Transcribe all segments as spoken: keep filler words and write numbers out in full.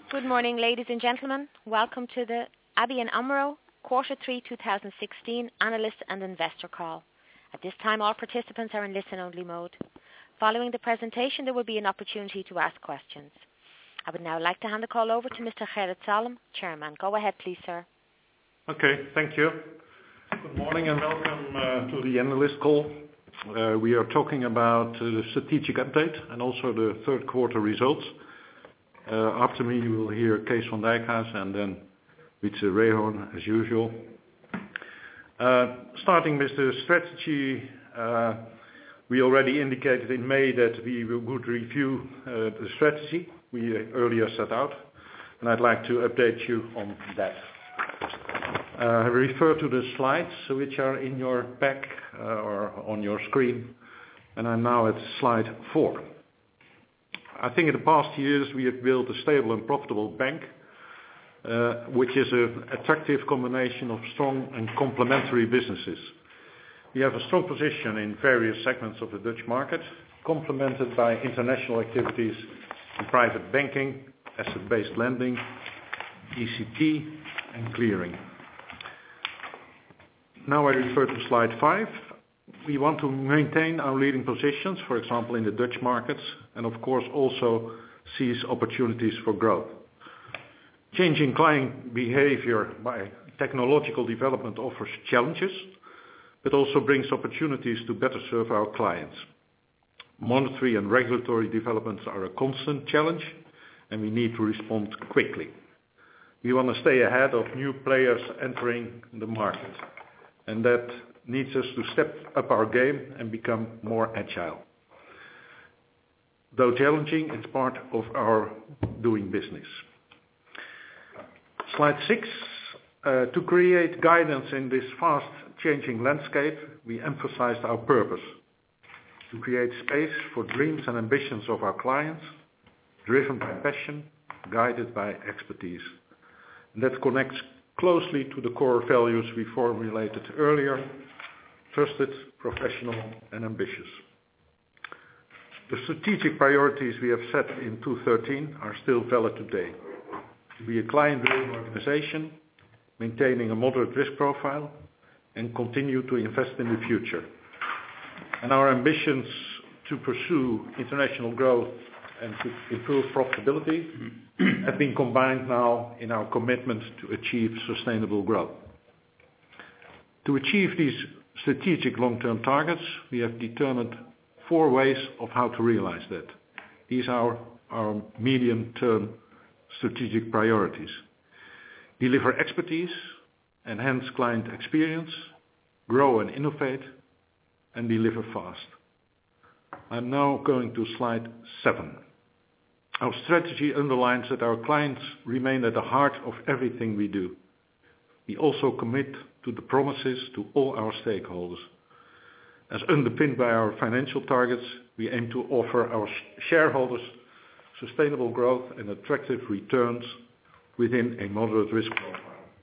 Good morning, ladies and gentlemen. Welcome to the A B N AMRO Quarter three twenty sixteen Analyst and Investor Call. At this time, all participants are in listen-only mode. Following the presentation, there will be an opportunity to ask questions. I would now like to hand the call over to Mister Gerrit Salm, Chairman. Go ahead, please, sir. Okay, thank you. Good morning and welcome uh, to the analyst call. Uh, we are talking about uh, the strategic update and also the third quarter results. Uh, after me you will hear Kees van Dijkhuis and then Wietse Rehorn as usual. Uh, starting with the strategy, uh, we already indicated in May that we would review uh, the strategy we earlier set out, and I'd like to update you on that. Uh, I refer to the slides which are in your pack uh, or on your screen, and I'm now at slide four. I think in the past years we have built a stable and profitable bank, uh, which is an attractive combination of strong and complementary businesses. We have a strong position in various segments of the Dutch market, complemented by international activities in private banking, asset-based lending, E C T and clearing. Now I refer to slide five. We want to maintain our leading positions, for example in the Dutch markets, and of course also seize opportunities for growth. Changing client behavior by technological development offers challenges, but also brings opportunities to better serve our clients. Monetary and regulatory developments are a constant challenge, and we need to respond quickly. We want to stay ahead of new players entering the market, and that needs us to step up our game and become more agile. Though challenging, it's part of our doing business. Slide six. Uh, to create guidance in this fast-changing landscape, we emphasized our purpose: to create space for dreams and ambitions of our clients, driven by passion, guided by expertise. And that connects closely to the core values we formulated earlier: trusted, professional and ambitious. The strategic priorities we have set in two thousand thirteen are still valid today. To be a client-driven organization, maintaining a moderate risk profile, and continue to invest in the future. And our ambitions to pursue international growth and to improve profitability have been combined now in our commitment to achieve sustainable growth. To achieve these strategic long-term targets, we have determined four ways of how to realize that. These are our medium-term strategic priorities: deliver expertise, enhance client experience, grow and innovate, and deliver fast. I'm now going to slide seven. Our strategy underlines that our clients remain at the heart of everything we do. We also commit to the promises to all our stakeholders. As underpinned by our financial targets, we aim to offer our shareholders sustainable growth and attractive returns within a moderate risk profile.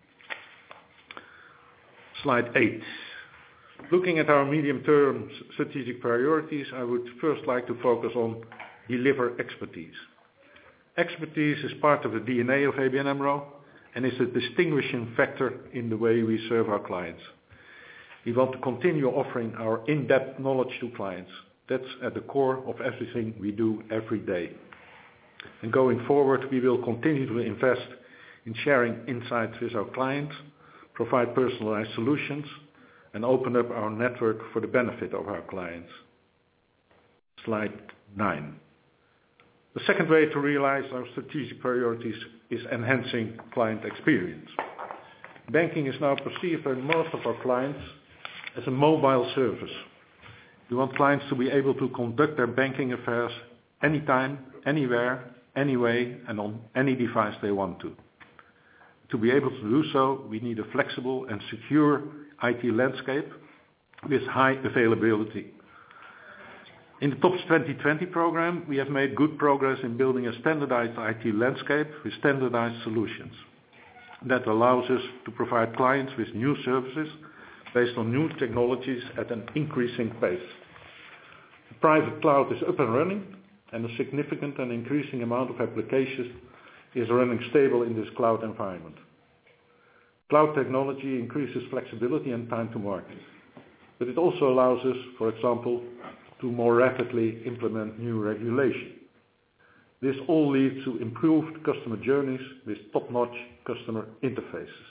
Slide eight. Looking at our medium-term strategic priorities, I would first like to focus on deliver expertise. Expertise is part of the D N A of A B N AMRO and is a distinguishing factor in the way we serve our clients. We want to continue offering our in-depth knowledge to clients. That's at the core of everything we do every day. And going forward, we will continue to invest in sharing insights with our clients, provide personalized solutions, and open up our network for the benefit of our clients. Slide nine. The second way to realize our strategic priorities is enhancing client experience. Banking is now perceived by most of our clients as a mobile service. We want clients to be able to conduct their banking affairs anytime, anywhere, anyway, and on any device they want to. To be able to do so, we need a flexible and secure I T landscape with high availability. In the TOPS twenty twenty program, we have made good progress in building a standardized I T landscape with standardized solutions. That allows us to provide clients with new services based on new technologies at an increasing pace. The private cloud is up and running, and a significant and increasing amount of applications is running stable in this cloud environment. Cloud technology increases flexibility and time to market, but it also allows us, for example, to more rapidly implement new regulation. This all leads to improved customer journeys with top-notch customer interfaces.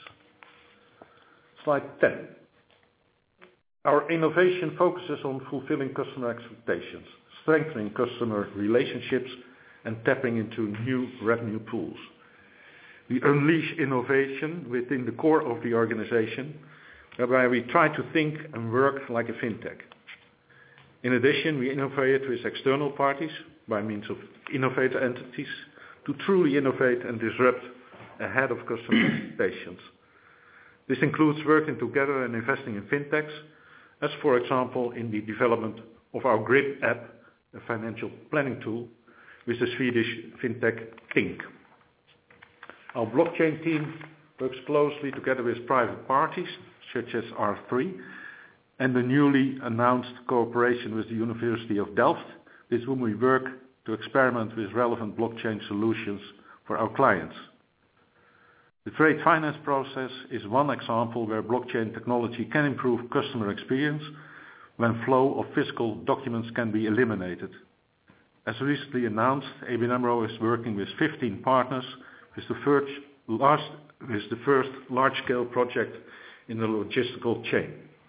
Slide ten. Our innovation focuses on fulfilling customer expectations, strengthening customer relationships, and tapping into new revenue pools. We unleash innovation within the core of the organization, whereby we try to think and work like a fintech. In addition, we innovate with external parties by means of innovator entities to truly innovate and disrupt ahead of customer expectations. This includes working together and investing in fintechs, as for example in the development of our Grip app, a financial planning tool, with the Swedish fintech Tink. Our blockchain team works closely together with private parties, such as R three, and the newly announced cooperation with the University of Delft, with whom we work to experiment with relevant blockchain solutions for our clients. The trade finance process is one example where blockchain technology can improve customer experience when flow of physical documents can be eliminated. As recently announced, A B N AMRO is working with fifteen partners with the first, large, with the first large-scale project in the logistical chain.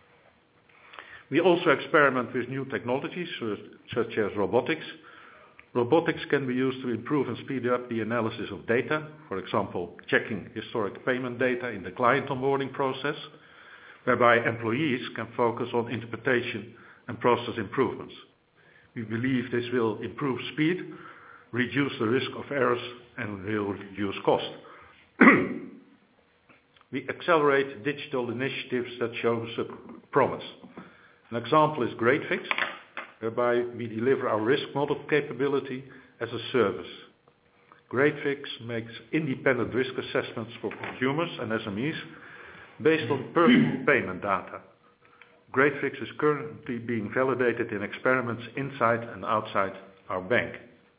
We also experiment with new technologies such as robotics. Robotics can be used to improve and speed up the analysis of data, for example, checking historic payment data in the client onboarding process, whereby employees can focus on interpretation and process improvements. We believe this will improve speed, reduce the risk of errors, and will reduce cost. We accelerate digital initiatives that show promise. An example is GreatFix, whereby we deliver our risk model capability as a service. GreatFix makes independent risk assessments for consumers and S M Es based on personal payment data. GreatFix is currently being validated in experiments inside and outside our bank.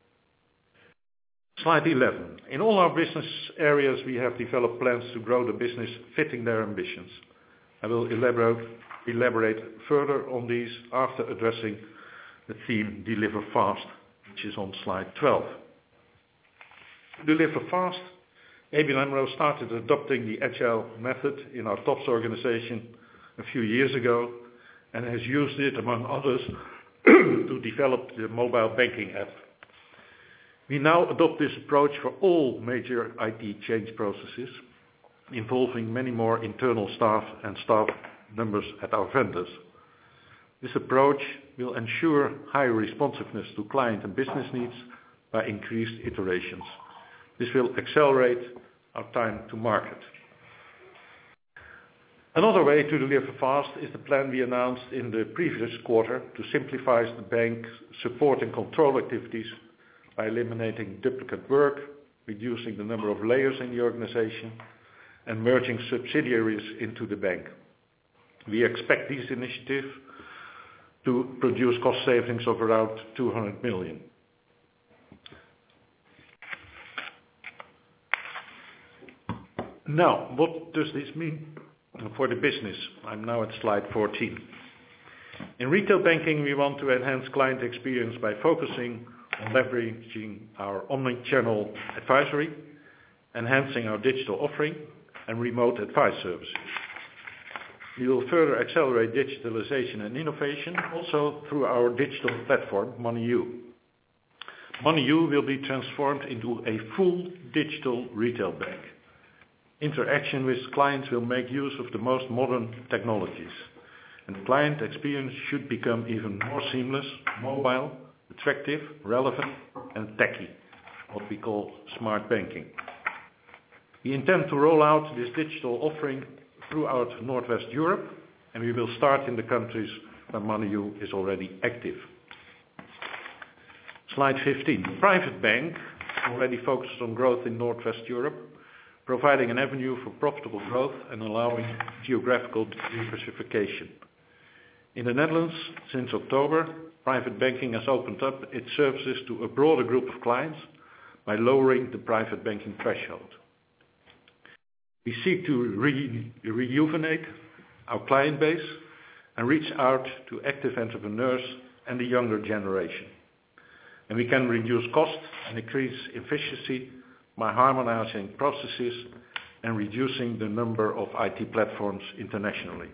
Slide eleven. In all our business areas we have developed plans to grow the business fitting their ambitions. I will elaborate, elaborate further on these after addressing the theme Deliver Fast, which is on slide twelve. Deliver Fast, A B N AMRO started adopting the agile method in our TOPS organization a few years ago and has used it, among others, to develop the mobile banking app. We now adopt this approach for all major I T change processes, involving many more internal staff and staff numbers at our vendors. This approach will ensure higher responsiveness to client and business needs by increased iterations. This will accelerate our time to market. Another way to deliver fast is the plan we announced in the previous quarter to simplify the bank's support and control activities by eliminating duplicate work, reducing the number of layers in the organization, and merging subsidiaries into the bank. We expect these initiatives to produce cost savings of around two hundred million. Now, what does this mean for the business? I'm now at slide fourteen. In retail banking, we want to enhance client experience by focusing on leveraging our omni-channel advisory, enhancing our digital offering, and remote advice services. We will further accelerate digitalization and innovation, also through our digital platform, MoneyU. MoneyU will be transformed into a full digital retail bank. Interaction with clients will make use of the most modern technologies, and the client experience should become even more seamless, mobile, attractive, relevant, and techy, what we call smart banking. We intend to roll out this digital offering throughout Northwest Europe, and we will start in the countries where MoneyU is already active. Slide fifteen. The private bank already focuses on growth in Northwest Europe, providing an avenue for profitable growth and allowing geographical diversification. In the Netherlands, since October, private banking has opened up its services to a broader group of clients by lowering the private banking threshold. We seek to re- rejuvenate our client base and reach out to active entrepreneurs and the younger generation. And we can reduce costs and increase efficiency by harmonizing processes and reducing the number of I T platforms internationally.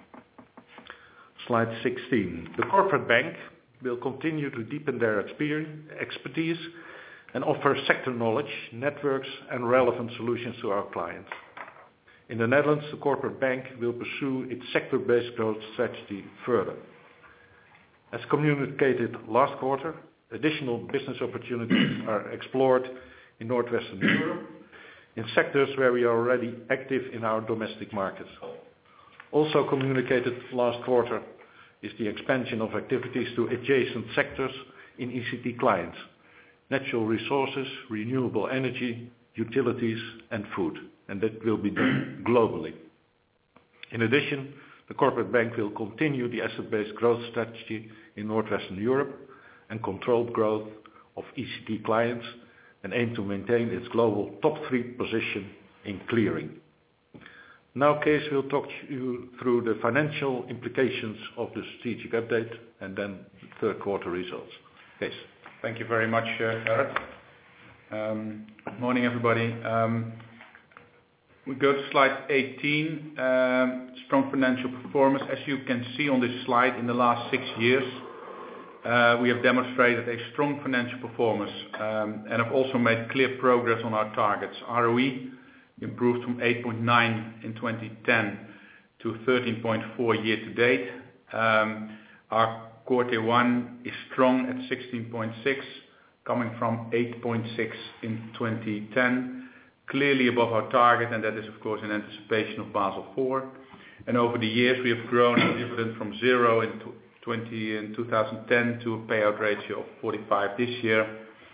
Slide sixteen. The corporate bank will continue to deepen their experience, expertise and offer sector knowledge, networks and relevant solutions to our clients. In the Netherlands, the corporate bank will pursue its sector-based growth strategy further. As communicated last quarter, additional business opportunities are explored in Northwestern Europe in sectors where we are already active in our domestic markets. Also communicated last quarter is the expansion of activities to adjacent sectors in E C T clients, natural resources, renewable energy, utilities and food, and that will be done globally. In addition, the corporate bank will continue the asset-based growth strategy in Northwestern Europe and controlled growth of E C T clients and aim to maintain its global top three position in clearing. Now Kees will talk you through the financial implications of the strategic update and then the third quarter results. Kees. Thank you very much, uh, Gerrit. Um, good morning, everybody. Um, we go to slide eighteen, um, strong financial performance. As you can see on this slide, in the last six years, uh, we have demonstrated a strong financial performance um, and have also made clear progress on our targets. R O E improved from eight point nine in twenty ten to thirteen point four year to date. Um, our Core Tier one is strong at sixteen point six, coming from eight point six in twenty ten, clearly above our target, and that is of course in anticipation of Basel four. And over the years we have grown our dividend from zero in twenty in two thousand ten to a payout ratio of forty-five this year.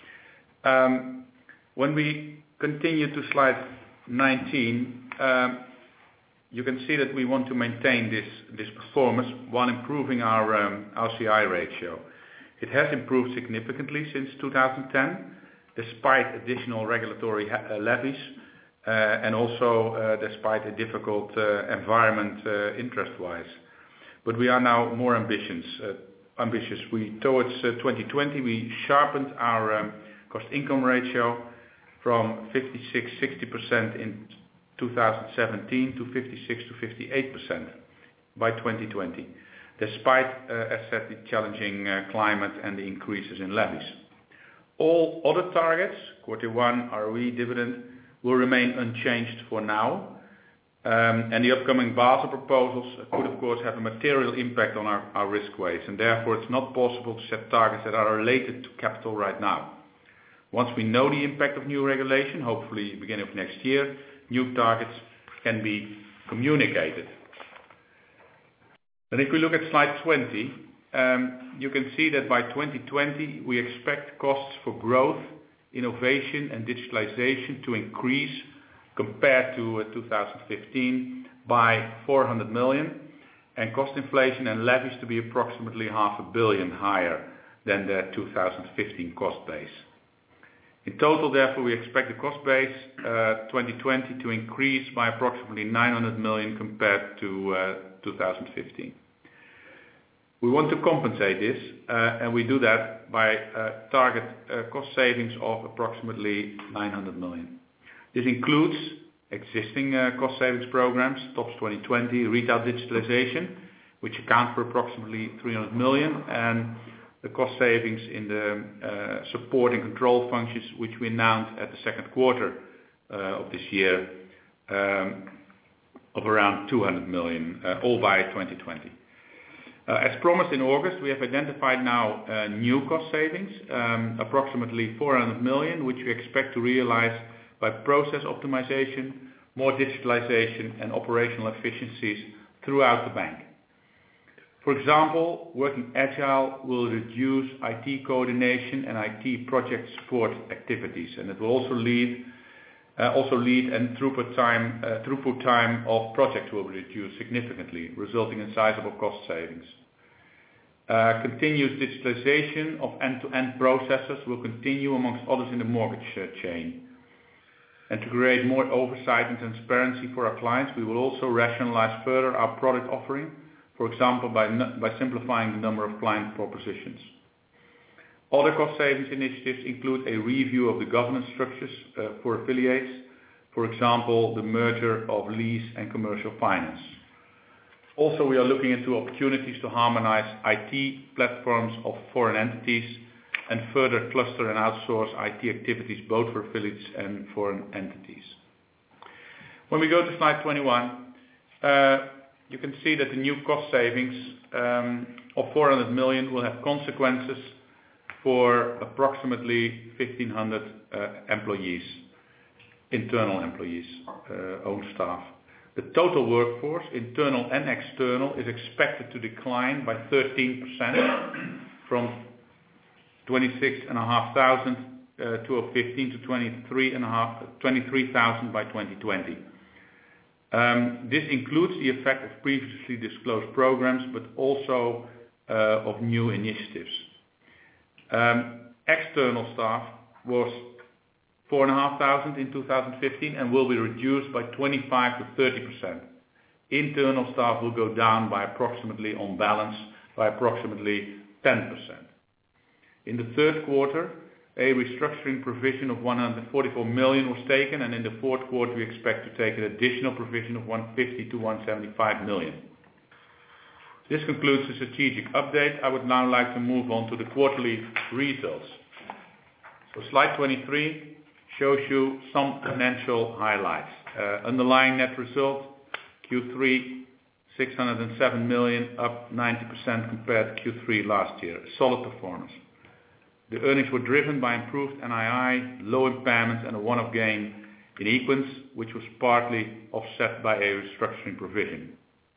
Um, when we continue to slide nineteen, um, you can see that we want to maintain this, this performance while improving our um, R C I ratio. It has improved significantly since two thousand ten, despite additional regulatory uh, levies uh, and also uh, despite a difficult uh, environment uh, interest-wise. But we are now more ambitious. Uh, ambitious. We, towards uh, twenty twenty, we sharpened our um, cost-income ratio from fifty-six to sixty percent in two thousand seventeen to fifty-six to fifty-eight percent by twenty twenty, despite, uh, as said, the challenging uh, climate and the increases in levies. All other targets, Core Tier one, R O E, dividend, will remain unchanged for now. Um, and the upcoming Basel proposals could, of course, have a material impact on our, our risk weights, and therefore it's not possible to set targets that are related to capital right now. Once we know the impact of new regulation, hopefully beginning of next year, new targets can be communicated. And if we look at slide twenty, um, you can see that by twenty twenty we expect costs for growth, innovation and digitalization to increase compared to uh, two thousand fifteen by four hundred million, and cost inflation and levies to be approximately half a billion higher than the two thousand fifteen cost base. In total, therefore, we expect the cost base uh, twenty twenty to increase by approximately nine hundred million compared to uh, two thousand fifteen. We want to compensate this, uh, and we do that by uh, target uh, cost savings of approximately nine hundred million. This includes existing uh, cost savings programs, TOPS twenty twenty, retail digitalization, which account for approximately three hundred million, and the cost savings in the uh, support and control functions, which we announced at the second quarter uh, of this year, um, of around two hundred million, uh, all by twenty twenty. Uh, as promised in August, we have identified now uh, new cost savings, um, approximately four hundred million, which we expect to realize by process optimization, more digitalization and operational efficiencies throughout the bank. For example, working agile will reduce I T coordination and I T project support activities, and it will also lead, uh, also lead and throughput time, uh, throughput time of projects will be reduced significantly, resulting in sizable cost savings. Uh, continuous digitalization of end-to-end processes will continue amongst others in the mortgage uh, chain. And to create more oversight and transparency for our clients, we will also rationalize further our product offering, for example by, by simplifying the number of client propositions. Other cost savings initiatives include a review of the governance structures uh, for affiliates, for example the merger of lease and commercial finance. Also, we are looking into opportunities to harmonize I T platforms of foreign entities and further cluster and outsource I T activities both for affiliates and foreign entities. When we go to slide twenty-one, uh, you can see that the new cost savings um, of four hundred million will have consequences for approximately fifteen hundred uh, employees, internal employees, uh, own staff. The total workforce, internal and external, is expected to decline by thirteen percent from twenty-six thousand five hundred uh, to fifteen to twenty-three thousand by twenty twenty. Um, this includes the effect of previously disclosed programs, but also uh, of new initiatives. Um, external staff was four thousand five hundred in two thousand fifteen and will be reduced by twenty-five to thirty percent. Internal staff will go down by approximately, on balance, by approximately ten percent. In the third quarter, a restructuring provision of one hundred forty-four million was taken, and in the fourth quarter we expect to take an additional provision of one hundred fifty to one hundred seventy-five million. This concludes the strategic update. I would now like to move on to the quarterly results. So slide twenty-three shows you some financial highlights. Uh, underlying net result, Q three, six hundred seven million, up ninety percent compared to Q three last year. A solid performance. The earnings were driven by improved N I I, low impairments and a one-off gain in Equens, which was partly offset by a restructuring provision.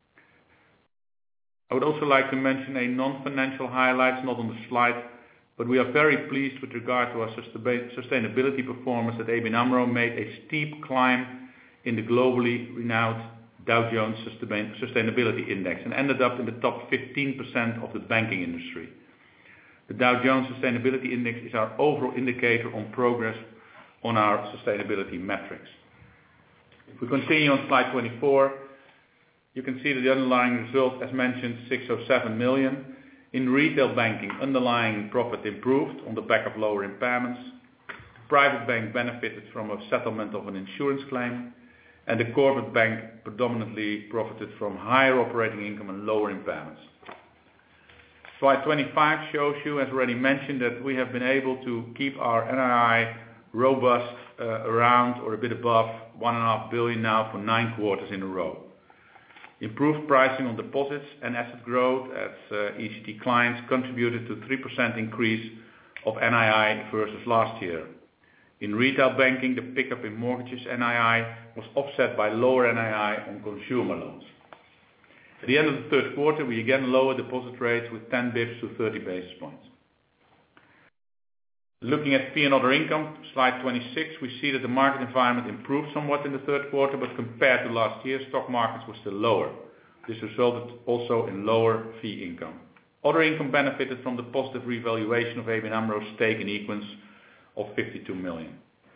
I would also like to mention a non-financial highlights, not on the slide, but we are very pleased with regard to our sustainability performance that A B N AMRO made a steep climb in the globally renowned Dow Jones Sustainability Index and ended up in the top fifteen percent of the banking industry. The Dow Jones Sustainability Index is our overall indicator on progress on our sustainability metrics. If we continue on slide twenty-four, you can see that the underlying result, as mentioned, six hundred seven million. In retail banking, underlying profit improved on the back of lower impairments. The private bank benefited from a settlement of an insurance claim, and the corporate bank predominantly profited from higher operating income and lower impairments. Slide twenty-five shows you, as already mentioned, that we have been able to keep our N I I robust uh, around or a bit above one point five billion now for nine quarters in a row. Improved pricing on deposits and asset growth as uh, E C T clients contributed to three percent increase of N I I versus last year. In retail banking, the pickup in mortgages N I I was offset by lower N I I on consumer loans. At the end of the third quarter, we again lowered deposit rates with ten bips to thirty basis points. Looking at fee and other income, slide twenty-six, we see that the market environment improved somewhat in the third quarter, but compared to last year, stock markets were still lower. This resulted also in lower fee income. Other income benefited from the positive revaluation of A B N AMRO's stake in Equens of fifty-two million.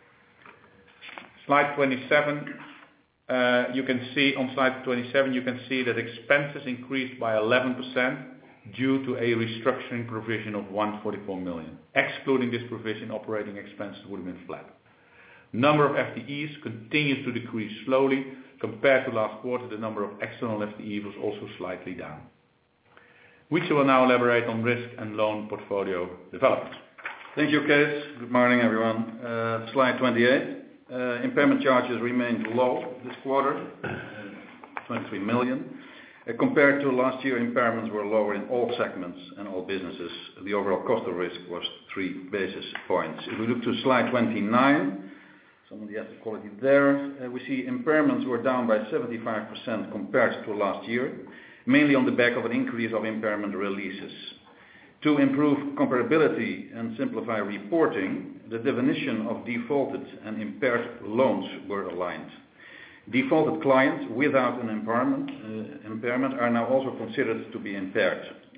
Slide twenty-seven, uh, you can see on slide twenty-seven, you can see that expenses increased by eleven percent. Due to a restructuring provision of one hundred forty-four million. Excluding this provision, operating expenses would have been flat. Number of F T Es continues to decrease slowly. Compared to last quarter, the number of external F T Es was also slightly down. We will now elaborate on risk and loan portfolio development. Thank you, Kees. Good morning, everyone. Uh, slide twenty-eight. Uh, impairment charges remained low this quarter, uh, twenty-three million. Uh, compared to last year, impairments were lower in all segments and all businesses. The overall cost of risk was three basis points. If we look to slide twenty-nine, some of the asset quality there, uh, we see impairments were down by seventy-five percent compared to last year, mainly on the back of an increase of impairment releases. To improve comparability and simplify reporting, the definition of defaulted and impaired loans were aligned. Defaulted clients without an impairment, uh, impairment are now also considered to be impaired.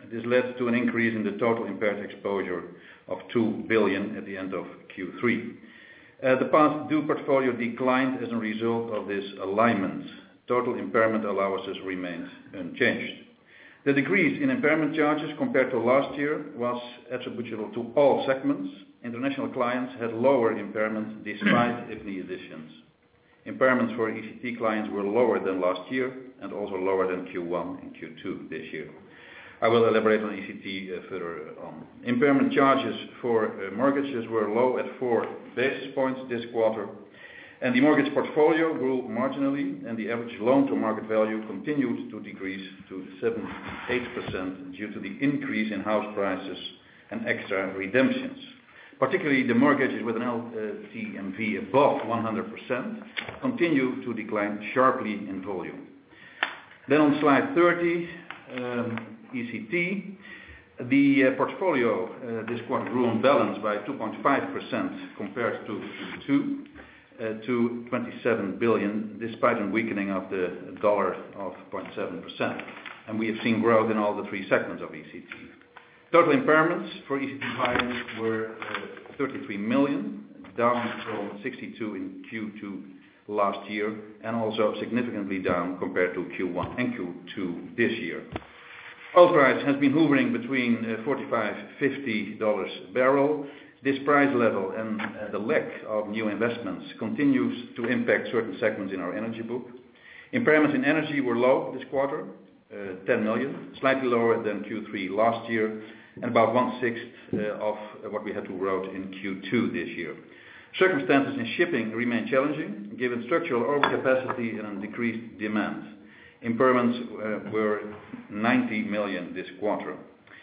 This led to an increase in the total impaired exposure of two billion at the end of Q three. Uh, the past due portfolio declined as a result of this alignment. Total impairment allowances remained unchanged. The decrease in impairment charges compared to last year was attributable to all segments. International clients had lower impairments despite I F N I additions. Impairments for E C T clients were lower than last year and also lower than Q one and Q two this year. I will elaborate on E C T uh, further on. Impairment charges for uh, mortgages were low at four basis points this quarter, and the mortgage portfolio grew marginally, and the average loan-to-market value continued to decrease to seventy-eight percent due to the increase in house prices and extra redemptions. Particularly the mortgages with an L T M V above one hundred percent continue to decline sharply in volume. Then on slide thirty, um, E C T, the uh, portfolio uh, this quarter grew on balance by two point five percent compared to Q two uh, to twenty-seven billion, despite a weakening of the dollar of zero point seven percent. And we have seen growth in all the three segments of E C T. Total impairments for E C T clients were uh, thirty-three million, down from sixty-two in Q two last year, and also significantly down compared to Q one and Q two this year. Oil price has been hovering between uh, forty-five to fifty dollars a barrel. This price level and uh, the lack of new investments continues to impact certain segments in our energy book. Impairments in energy were low this quarter, uh, ten million, slightly lower than Q three last year, and about one-sixth uh, of what we had to write in Q two this year. Circumstances in shipping remain challenging, given structural overcapacity and decreased demand. Impairments uh, were ninety million this quarter.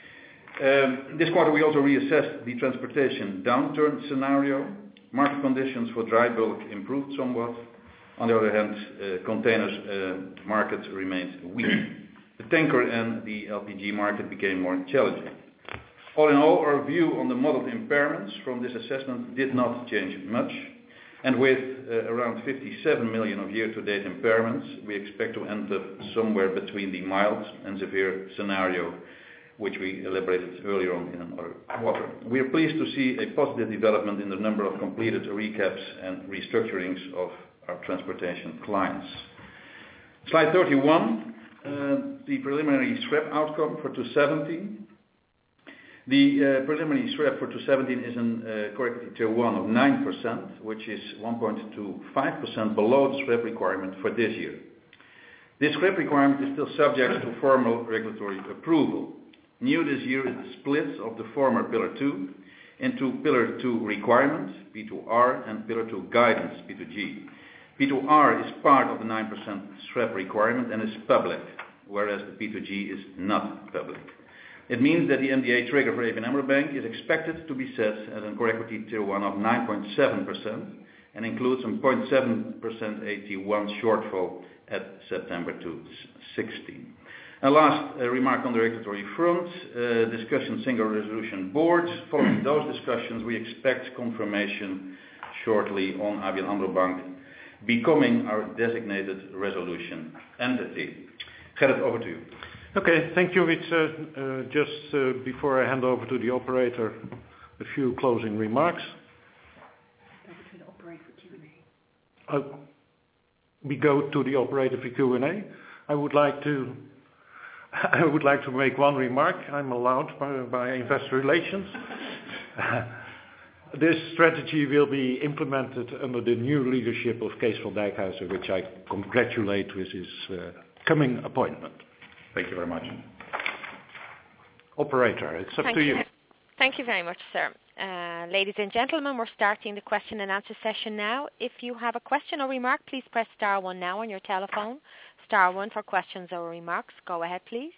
Um, this quarter we also reassessed the transportation downturn scenario. Market conditions for dry bulk improved somewhat. On the other hand, uh, containers uh, market remained weak. The tanker and the L P G market became more challenging. All in all, our view on the modeled impairments from this assessment did not change much. And with uh, around fifty-seven million of year-to-date impairments, we expect to end up somewhere between the mild and severe scenario, which we elaborated earlier on in another quarter. We are pleased to see a positive development in the number of completed recaps and restructurings of our transportation clients. Slide thirty-one, uh, the preliminary S R E P outcome for two seventeen. The uh, preliminary S R E P for two seventeen is an uh, core equity tier one of nine percent, which is one point two five percent below the S R E P requirement for this year. This S R E P requirement is still subject to formal regulatory approval. New this year is the split of the former Pillar two into Pillar two requirements, P two R, and Pillar two guidance, P two G. P two R is part of the nine percent S R E P requirement and is public, whereas the P two G is not public. It means that the M D A trigger for A B N AMRO Bank is expected to be set at a core equity tier one of nine point seven percent and includes a zero point seven percent A T one shortfall at September two sixteen. And last uh, remark on the regulatory front, uh, discussion single resolution boards. Following those discussions, we expect confirmation shortly on A B N AMRO Bank becoming our designated resolution entity. Gerrit, over to you. Okay, thank you. It's uh, uh, just uh, before I hand over to the operator, a few closing remarks. Over to the operator for Q and A. Uh, we go to the operator for Q and A. I would like to, I would like to make one remark. I'm allowed by, by Investor Relations. This strategy will be implemented under the new leadership of Kees van Dijkhuizen, which I congratulate with his uh, coming appointment. Thank you very much. Operator, it's up Thank to you. you. Thank you very much, sir. Uh, ladies and gentlemen, we're starting the question and answer session now. If you have a question or remark, please press star one now on your telephone. Star one for questions or remarks. Go ahead, please.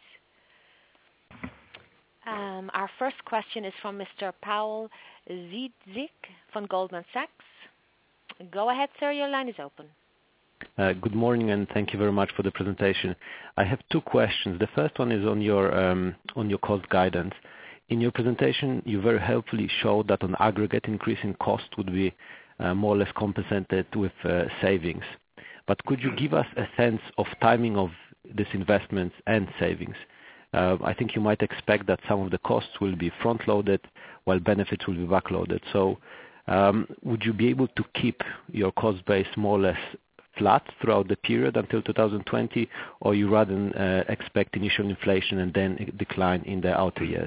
Um, our first question is from Mister Paul Ziedzik from Goldman Sachs. Go ahead, sir. Your line is open. Uh, good morning, and thank you very much for the presentation. I have two questions. The first one is on your um, on your cost guidance. In your presentation, you very helpfully showed that an aggregate increase in cost would be uh, more or less compensated with uh, savings. But could you give us a sense of timing of these investments and savings? uh, I think you might expect that some of the costs will be front-loaded while benefits will be back-loaded. So um, would you be able to keep your cost base more or less flat throughout the period until two thousand twenty, or you rather uh, expect initial inflation and then a decline in the outer years?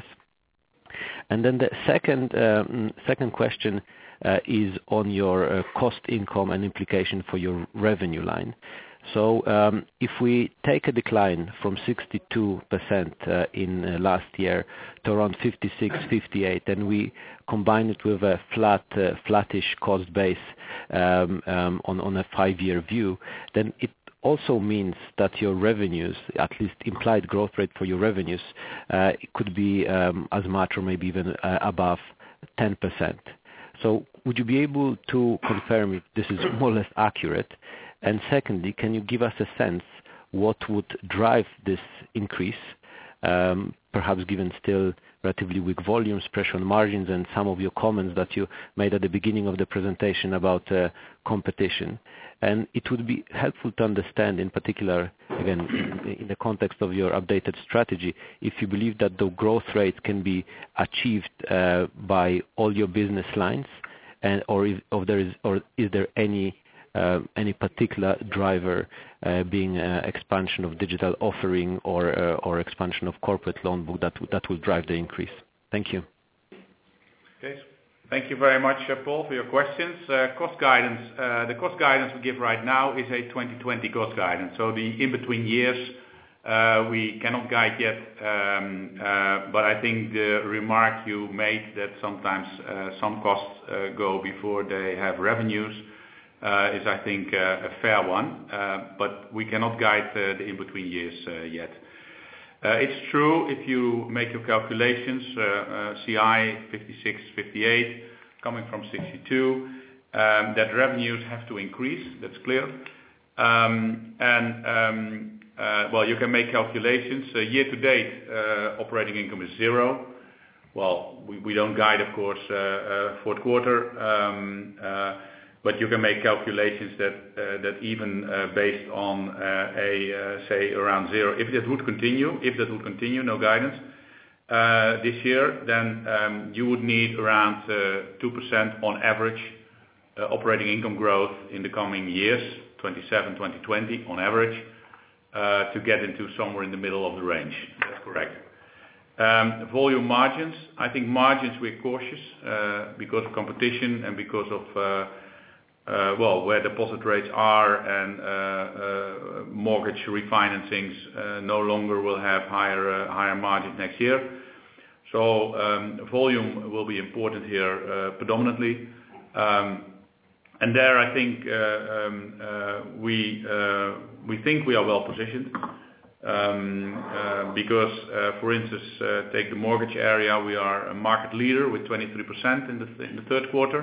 And then the second um, second question uh, is on your uh, cost income and implication for your revenue line. So um, if we take a decline from sixty-two percent uh, in uh, last year to around fifty-six, fifty-eight, and we combine it with a flat, uh, flattish cost base um, um, on, on a five-year view, then it also means that your revenues, at least implied growth rate for your revenues, uh, it could be um, as much or maybe even uh, above ten percent. So would you be able to confirm if this is more or less accurate? And secondly, can you give us a sense what would drive this increase, um, perhaps given still relatively weak volumes, pressure on margins, and some of your comments that you made at the beginning of the presentation about uh, competition? And it would be helpful to understand, in particular, again, in, in the context of your updated strategy, if you believe that the growth rate can be achieved uh, by all your business lines, and or, if, or there is, or is there any Uh, any particular driver uh, being uh, expansion of digital offering or uh, or expansion of corporate loan book that that will drive the increase? Thank you. Okay. Thank you very much, uh, Paul, for your questions. Uh, cost guidance. Uh, the cost guidance we give right now is a twenty twenty cost guidance. So the in-between years uh, we cannot guide yet. Um, uh, but I think the remark you made that sometimes uh, some costs uh, go before they have revenues Uh, is, I think, uh, a fair one, uh, but we cannot guide uh, the in-between years uh, yet. Uh, it's true, if you make your calculations, uh, uh, C I fifty-six, fifty-eight, coming from sixty-two, um, that revenues have to increase, that's clear. Um, and, um, uh, well, you can make calculations. Uh, year-to-date, uh, operating income is zero. Well, we, we don't guide, of course, uh, uh, fourth quarter. Um, uh, But you can make calculations that uh, that even uh, based on uh, a uh, say around zero, if that would continue, if that would continue, no guidance uh, this year, then um, you would need around uh, two percent on average uh, operating income growth in the coming years, twenty-seven, twenty twenty on average, uh, to get into somewhere in the middle of the range. That's correct. Um, volume margins. I think margins we're cautious uh, because of competition and because of uh, Uh, well, where deposit rates are and uh, uh, mortgage refinancings uh, no longer will have higher uh, higher margins next year. So um, volume will be important here uh, predominantly. Um, and there I think uh, um, uh, we uh, we think we are well positioned um, uh, because, uh, for instance, uh, take the mortgage area, we are a market leader with twenty-three percent in the, th- in the third quarter.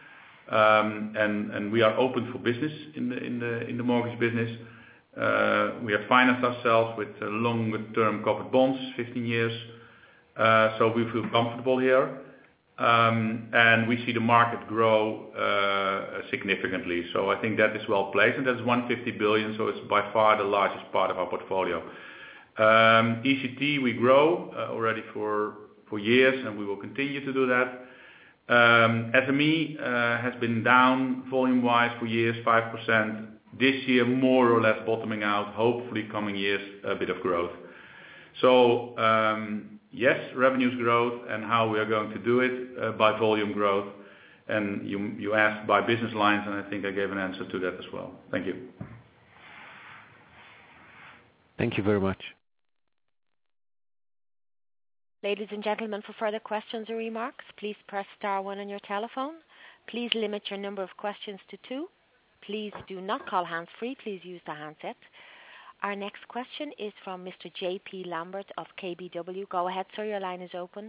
Um, and, and we are open for business in the in the in the mortgage business. Uh, we have financed ourselves with uh, longer-term corporate bonds, fifteen years. Uh, so we feel comfortable here, um, and we see the market grow uh, significantly. So I think that is well placed, and that's one hundred fifty billion. So it's by far the largest part of our portfolio. Um, E C T we grow uh, already for for years, and we will continue to do that. Um, S M E uh, has been down volume-wise for years, five percent. This year, more or less bottoming out. Hopefully, coming years, a bit of growth. So, um, yes, revenues growth, and how we are going to do it uh, by volume growth. And you, you asked by business lines, and I think I gave an answer to that as well. Thank you. Thank you very much. Ladies and gentlemen, for further questions or remarks, please press star one on your telephone. Please limit your number of questions to two. Please do not call hands-free. Please use the handset. Our next question is from Mister J P Lambert of K B W. Go ahead, sir. Your line is open.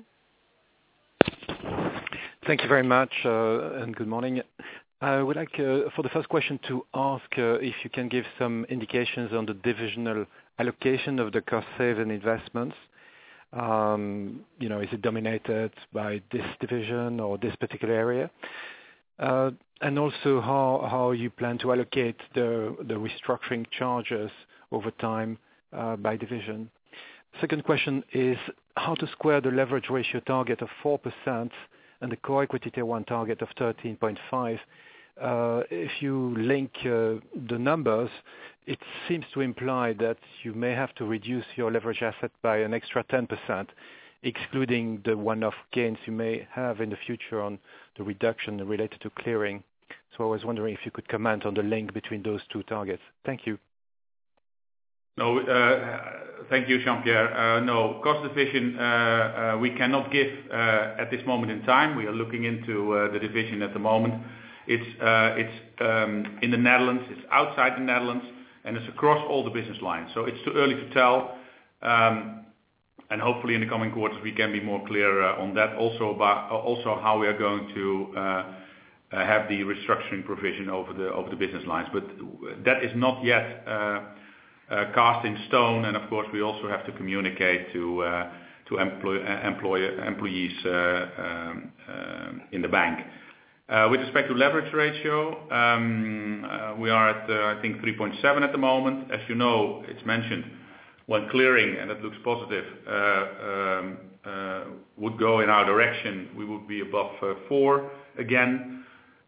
Thank you very much, uh, and good morning. I would like, uh, for the first question, to ask uh, if you can give some indications on the divisional allocation of the cost save and investments. Um, you know, is it dominated by this division or this particular area? Uh, and also how, how you plan to allocate the, the restructuring charges over time uh, by division. Second question is how to square the leverage ratio target of four percent and the core equity tier one target of thirteen point five. Uh, if you link uh, the numbers, it seems to imply that you may have to reduce your leverage asset by an extra ten percent, excluding the one-off gains you may have in the future on the reduction related to clearing. So I was wondering if you could comment on the link between those two targets. Thank you. No, uh, thank you, Jean-Pierre. Uh, no, cost division uh, uh, we cannot give uh, at this moment in time. We are looking into uh, the division at the moment. It's uh, it's um, in the Netherlands, it's outside the Netherlands, and it's across all the business lines. So it's too early to tell. Um, and hopefully in the coming quarters we can be more clear uh, on that. Also about uh, also how we are going to uh, uh, have the restructuring provision over the over the business lines. But that is not yet uh, uh, cast in stone. And of course we also have to communicate to uh, to employ, uh, employ, employees uh, um, uh, in the bank. Uh, with respect to leverage ratio, um, uh, we are at, uh, I think, three point seven at the moment. As you know, it's mentioned, when clearing, and it looks positive, uh, um, uh, would go in our direction, we would be above uh, four again.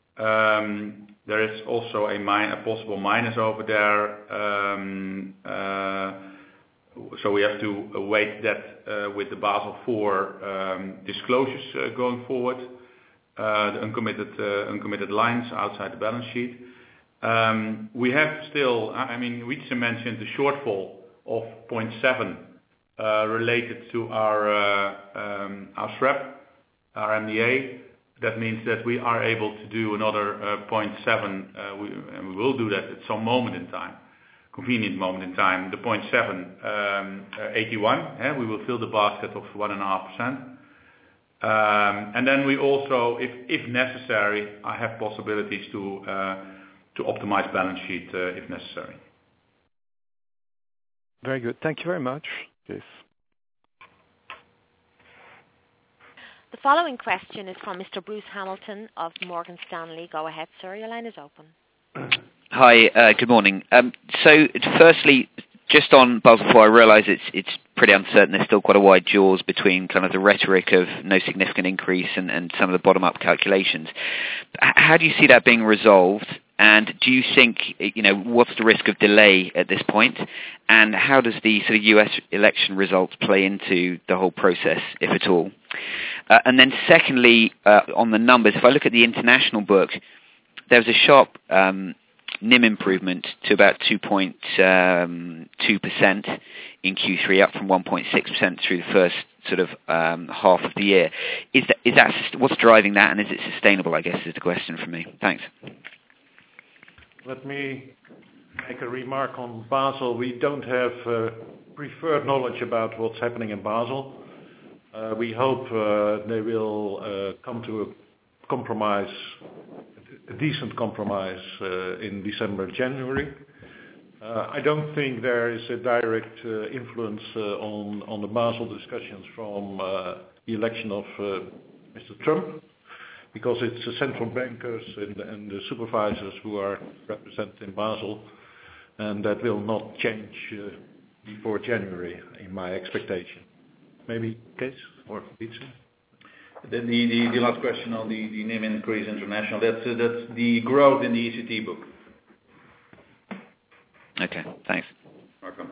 Um, there is also a, min- a possible minus over there. Um, uh, so we have to await that uh, with the Basel four um, disclosures uh, going forward. Uh, the uncommitted uh, uncommitted lines outside the balance sheet. Um, we have still, I mean, Wietse mentioned the shortfall of zero point seven uh, related to our uh, um, our S R E P, our M D A. That means that we are able to do another uh, zero point seven, uh, we, and we will do that at some moment in time, convenient moment in time. The zero point seven um, uh, eighty-one, eh, we will fill the basket of one point five percent. Um, and then we also, if, if necessary, I have possibilities to uh, to optimize balance sheet uh, if necessary. Very good. Thank you very much. Yes. The following question is from Mister Bruce Hamilton of Morgan Stanley. Go ahead, sir. Your line is open. Hi. Uh, good morning. Um, so, firstly, just on Basel four, I realise it's it's pretty uncertain. There's still quite a wide jaws between kind of the rhetoric of no significant increase and, and some of the bottom-up calculations. How do you see that being resolved? And do you think, you know, what's the risk of delay at this point? And how does the sort of U S election results play into the whole process, if at all? Uh, and then secondly, uh, on the numbers, if I look at the international book, there was a sharp um, N I M improvement to about two point two percent in Q three, up from one point six percent through the first sort of um, half of the year. Is that, is that what's driving that, and is it sustainable, I guess, is the question from me. Thanks. Let me make a remark on Basel. We don't have uh, preferred knowledge about what's happening in Basel. Uh, we hope uh, they will uh, come to a compromise, a decent compromise uh, in December, January. Uh, I don't think there is a direct uh, influence uh, on, on the Basel discussions from uh, the election of uh, Mister Trump, because it's the central bankers and, and the supervisors who are represented in Basel, and that will not change uh, before January, in my expectation. Maybe Kees or Wietse? The, the, the last question on the, the N I M increase international, that's, uh, that's the growth in the E C T book. Okay, thanks. Welcome.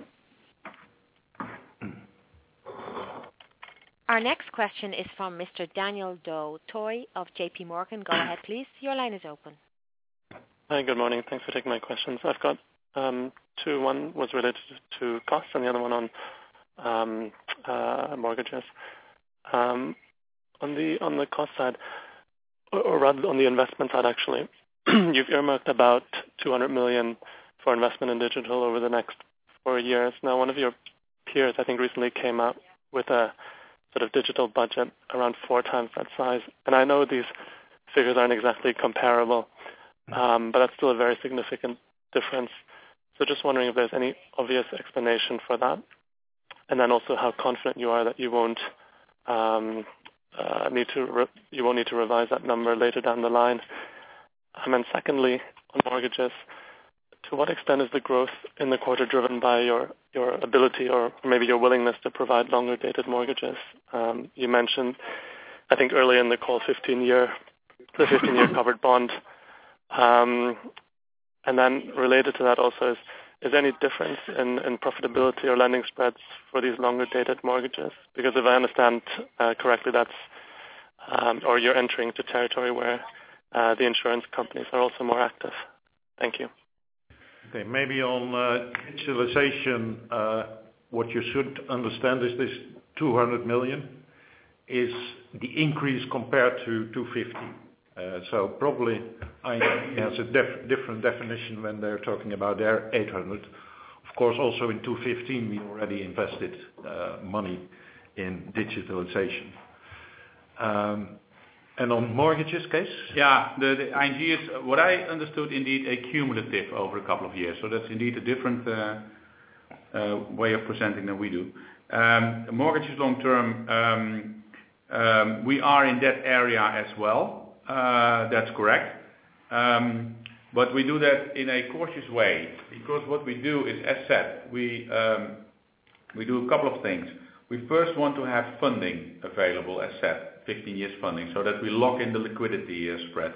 Our next question is from Mister Daniel Do-Toy of J P Morgan. Go ahead, please. Your line is open. Hi, good morning. Thanks for taking my questions. I've got um, two. One was related to costs and the other one on um, uh, mortgages. Um, on the on the cost side, or, or rather on the investment side, actually, you've earmarked about two hundred million for investment in digital over the next four years. Now, one of your peers, I think, recently came out with a sort of digital budget around four times that size. And I know these figures aren't exactly comparable, um, but that's still a very significant difference. So just wondering if there's any obvious explanation for that. And then also how confident you are that you won't um, uh, need to re- you won't need to revise that number later down the line. Um, and secondly, on mortgages, to what extent is the growth in the quarter driven by your, your ability or maybe your willingness to provide longer dated mortgages? Um, you mentioned, I think earlier in the call, fifteen year, the fifteen year covered bond. Um, and then related to that also is, is there any difference in, in profitability or lending spreads for these longer dated mortgages? Because if I understand uh, correctly, that's, um, or you're entering into territory where uh, the insurance companies are also more active. Thank you. Okay, maybe on uh, digitalization, uh, what you should understand is this two hundred million is the increase compared to two hundred fifty. Uh, so probably I N G has a def- different definition when they're talking about their eight hundred. Of course, also in two thousand fifteen we already invested uh, money in digitalization. Um, And on mortgages case? Yeah, the, the I N G is, what I understood, indeed a cumulative over a couple of years. So that's indeed a different uh, uh, way of presenting than we do. Um, mortgages long term, um, um, we are in that area as well. Uh, that's correct. Um, but we do that in a cautious way, because what we do is, as said, we um, we do a couple of things. We first want to have funding available, as said, fifteen years funding, so that we lock in the liquidity uh, spread.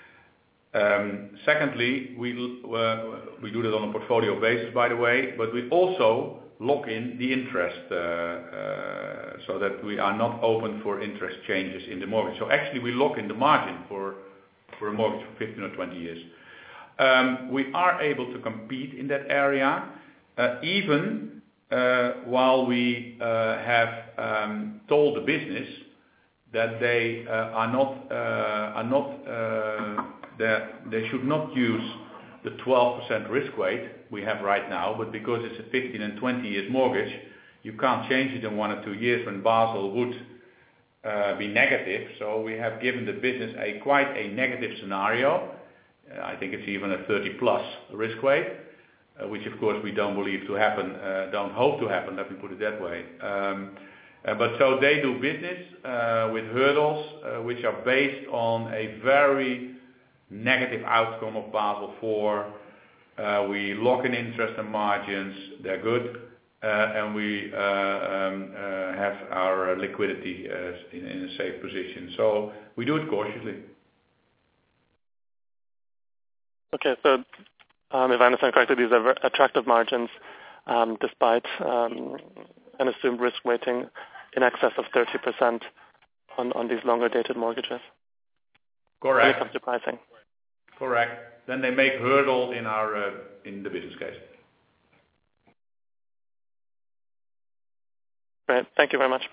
Um, secondly, we uh, we do that on a portfolio basis, by the way, but we also lock in the interest uh, uh, so that we are not open for interest changes in the mortgage. So actually, we lock in the margin for for a mortgage for fifteen or twenty years. Um, we are able to compete in that area, uh, even uh, while we uh, have um, told the business that they uh, are not uh, are not uh, that they should not use the twelve percent risk weight we have right now, but because it's a fifteen and twenty years mortgage, you can't change it in one or two years when Basel would uh, be negative. So we have given the business a quite a negative scenario. Uh, I think it's even a thirty plus risk weight, uh, which of course we don't believe to happen, uh, don't hope to happen. Let me put it that way. Um, Uh, but so they do business uh, with hurdles uh, which are based on a very negative outcome of Basel four. Uh, we lock in interest and margins, they're good, uh, and we uh, um, uh, have our liquidity uh, in, in a safe position. So we do it cautiously. Okay, so um, if I understand correctly, these are attractive margins um, despite um, an assumed risk weighting in excess of thirty percent on, on these longer dated mortgages. Correct. When it comes to pricing. Correct. Then they make hurdle in our uh, in the business case. Great. Thank you very much.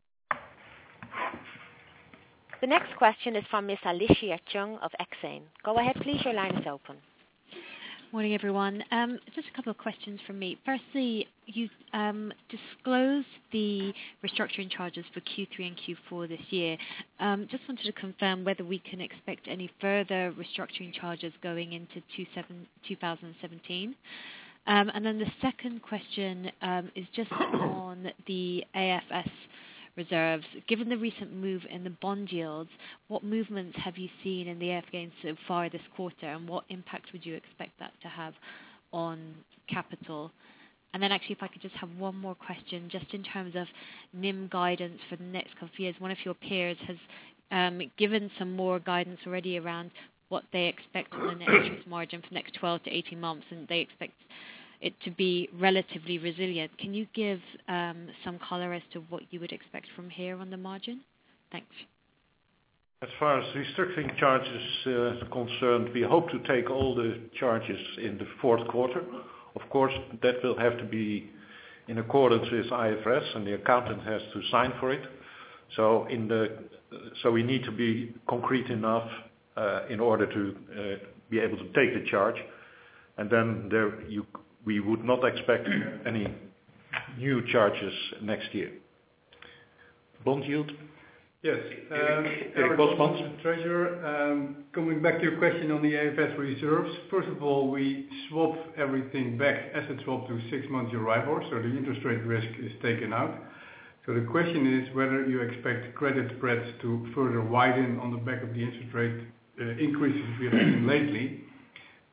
The next question is from Miss Alicia Chung of Exane. Go ahead, please. Your line is open. Morning, everyone. Um, just a couple of questions from me. Firstly, you um, disclosed the restructuring charges for Q three and Q four this year. Um, just wanted to confirm whether we can expect any further restructuring charges going into two thousand seventeen. Um, and then the second question um, is just on the A F S reserves. Given the recent move in the bond yields, what movements have you seen in the A F gains so far this quarter, and what impact would you expect that to have on capital? And then actually, if I could just have one more question, just in terms of N I M guidance for the next couple of years. One of your peers has um, given some more guidance already around what they expect on the net interest margin for the next twelve to eighteen months, and they expect it to be relatively resilient. Can you give um, some color as to what you would expect from here on the margin? Thanks. As far as restructuring charges uh, are concerned, we hope to take all the charges in the fourth quarter. Of course, that will have to be in accordance with I F R S, and the accountant has to sign for it. So, in the so we need to be concrete enough uh, in order to uh, be able to take the charge, and then there you. We would not expect any new charges next year. Bond yield? Yes. Um, Eric Bosman, Treasurer. Um, coming back to your question on the A F S reserves. First of all, we swap everything back, asset swap to six months Euribor, so the interest rate risk is taken out. So the question is whether you expect credit spreads to further widen on the back of the interest rate uh, increases we have seen lately.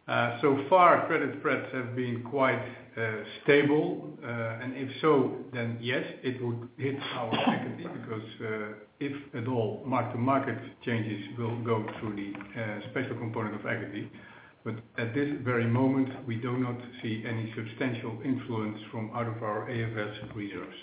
Uh, so far, credit spreads have been quite uh, stable, uh, and if so, then yes, it would hit our equity because uh, if at all, mark-to-market changes will go through the uh, special component of equity. But at this very moment, we do not see any substantial influence from out of our A F S reserves.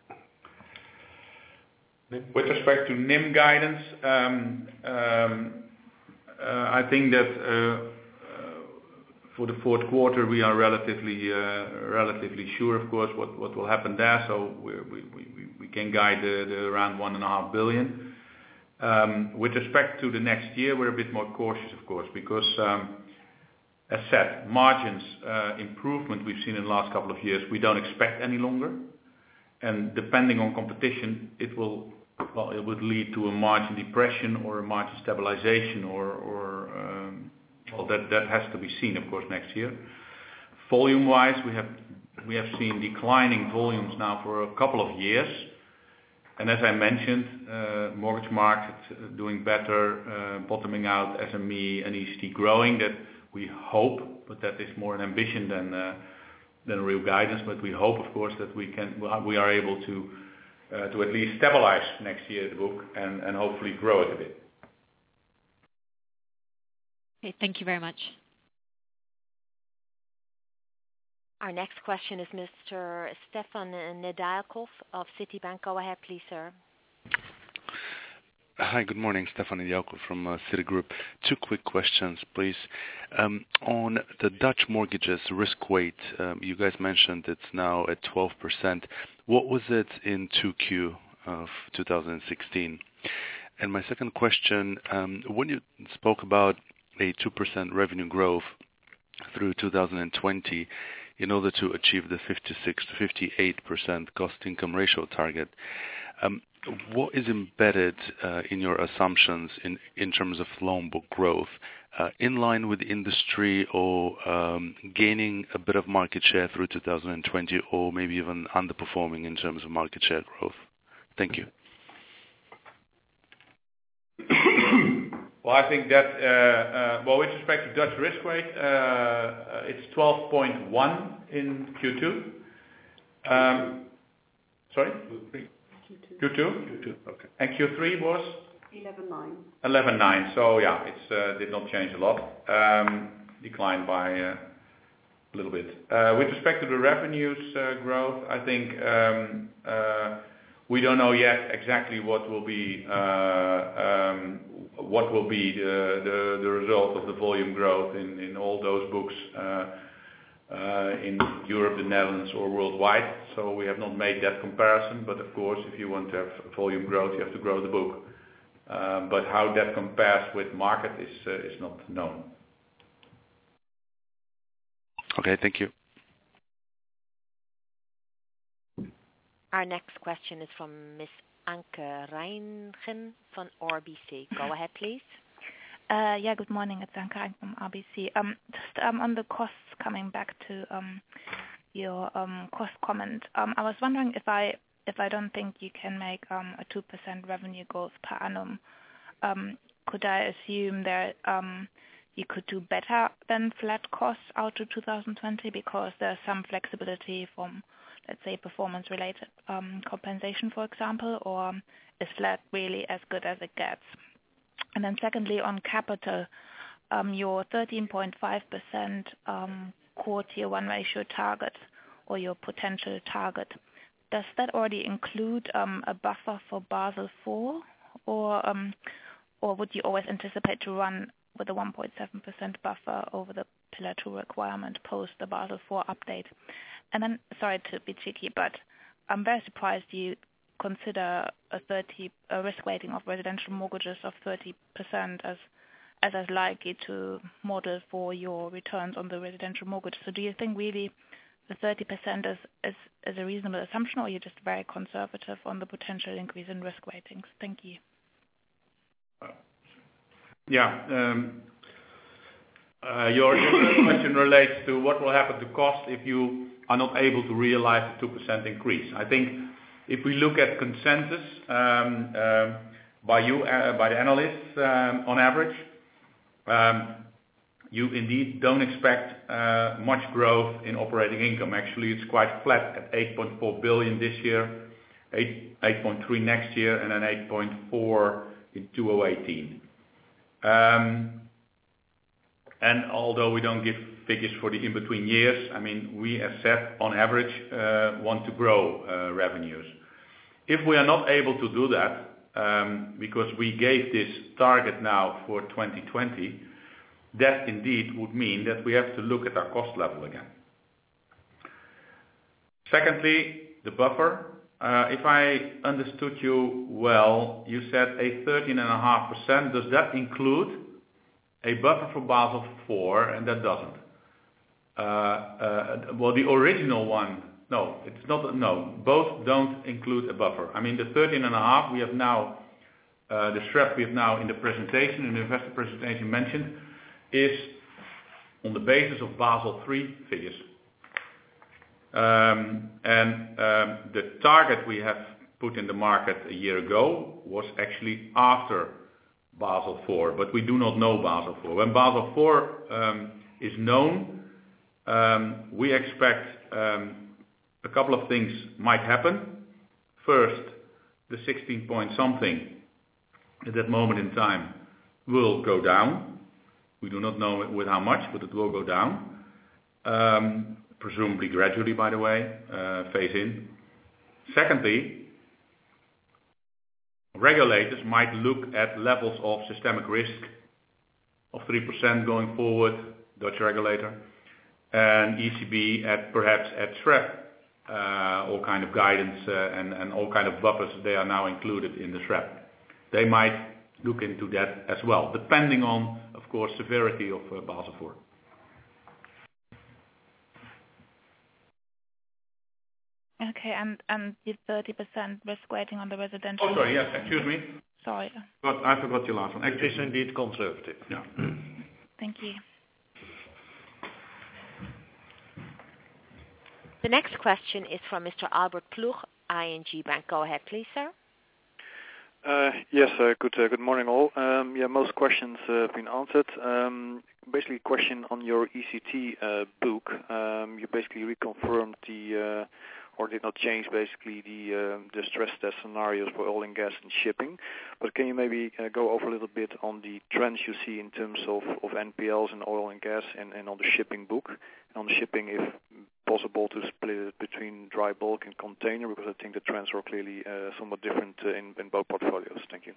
With respect to N I M guidance, um, um, uh, I think that uh, for the fourth quarter, we are relatively uh, relatively sure, of course, what, what will happen there. So we we, we, we can guide the, the around one and a half billion. Um, with respect to the next year, we're a bit more cautious, of course, because um, as said, margins uh, improvement we've seen in the last couple of years, we don't expect any longer. And depending on competition, it will well, it would lead to a margin depression or a margin stabilization or or um, Well, that that has to be seen, of course, next year. Volume-wise, we have we have seen declining volumes now for a couple of years. And as I mentioned, uh, mortgage market doing better, uh, bottoming out, S M E and E C T growing. That we hope, but that is more an ambition than uh, than real guidance. But we hope, of course, that we can we are able to uh, to at least stabilize next year the book and and hopefully grow it a bit. Okay, thank you very much. Our next question is Mister Stefan Nedialkov of Citibank. Go ahead, please, sir. Hi, good morning. Stefan Nedialkov from uh, Citigroup. Two quick questions, please. Um, on the Dutch mortgages risk weight, um, you guys mentioned it's now at twelve percent. What was it in two Q of two thousand sixteen? And my second question, um, when you spoke about a two percent revenue growth through two thousand twenty in order to achieve the fifty-six to fifty-eight percent cost-income ratio target. Um, what is embedded uh, in your assumptions in, in terms of loan book growth? Uh, in line with industry or um, gaining a bit of market share through two thousand twenty or maybe even underperforming in terms of market share growth? Thank you. Well, I think that, uh, uh, well, with respect to Dutch risk weight, uh, uh, it's twelve point one in Q two. Um, sorry? Q three. Q two? Q two, okay. And Q three was? eleven point nine. eleven point nine, so yeah, it uh, did not change a lot. Um, declined by uh, a little bit. Uh, with respect to the revenues uh, growth, I think um, uh, we don't know yet exactly what will be uh, um, what will be the, the, the result of the volume growth in, in all those books uh, uh, in Europe, the Netherlands or worldwide. So we have not made that comparison, but of course if you want to have volume growth you have to grow the book. Um, but how that compares with market is, uh, is not known. Okay, thank you. Our next question is from Miss Anke Reingen from R B C. Go ahead, please. Uh, yeah, good morning. It's Anke Reingen from R B C. Um, just um, on the costs, coming back to um, your um, cost comment. Um, I was wondering if I if I don't think you can make um, a two percent revenue growth per annum, um, could I assume that um, you could do better than flat costs out to two thousand twenty because there's some flexibility from, let's say, performance-related um, compensation, for example, or is flat really as good as it gets? And then secondly, on capital, um, your thirteen point five percent um, core tier one ratio target or your potential target, does that already include um, a buffer for Basel four, or um, or would you always anticipate to run with a one point seven percent buffer over the Pillar two requirement post the Basel four update? And then, sorry to be cheeky, but I'm very surprised you consider a thirty a risk weighting of residential mortgages of thirty percent as as as likely to model for your returns on the residential mortgage. So do you think really the thirty percent is, is, is a reasonable assumption, or are you just very conservative on the potential increase in risk weightings? Thank you. Yeah. Um, uh, your, your question relates to what will happen to cost if you are not able to realize the two percent increase. I think if we look at consensus um, um, by you, uh, by the analysts um, on average, um, you indeed don't expect uh, much growth in operating income. Actually, it's quite flat at eight point four billion this year, eight point three next year, and then eight point four in two thousand eighteen. Um, and although we don't give figures for the in-between years, I mean, we as said, on average, uh, want to grow uh, revenues. If we are not able to do that, um, because we gave this target now for twenty twenty, that indeed would mean that we have to look at our cost level again. Secondly, the buffer. Uh, if I understood you well, you said a thirteen point five percent. Does that include a buffer for Basel four? And that doesn't. Uh, uh, well, the original one, no, it's not. No, both don't include a buffer. I mean, the thirteen point five we have now, uh, the S R E P we have now in the presentation, in the investor presentation mentioned, is on the basis of Basel three figures. Um, and um, the target we have put in the market a year ago was actually after Basel four, but we do not know Basel four. When Basel four um, is known, um, we expect um, a couple of things might happen. First, the sixteen point something at that moment in time will go down. We do not know with how much, but it will go down. Um, presumably gradually, by the way, uh, phase in. Secondly, regulators might look at levels of systemic risk of three percent going forward, Dutch regulator, and E C B at perhaps at S R E P, uh, all kind of guidance uh, and, and all kind of buffers, they are now included in the S R E P. They might look into that as well, depending on, of course, severity of uh, Basel four. Okay, and, and the thirty percent risk weighting on the residential... Oh, sorry, yes, excuse me. Sorry. But I forgot your last one. It is indeed conservative. Yeah. Thank you. The next question is from Mister Albert Ploeg, I N G Bank. Go ahead, please, sir. Uh, yes, uh, good uh, good morning all. Um, yeah, most questions uh, have been answered. Um, basically, question on your E C T uh, book. Um, you basically reconfirmed the... Uh, or did not change basically the uh, the stress test scenarios for oil and gas and shipping. But can you maybe uh, go over a little bit on the trends you see in terms of, of N P Ls in oil and gas and, and on the shipping book? And on the shipping, if possible, to split it between dry bulk and container, because I think the trends are clearly uh, somewhat different uh, in, in both portfolios. Thank you.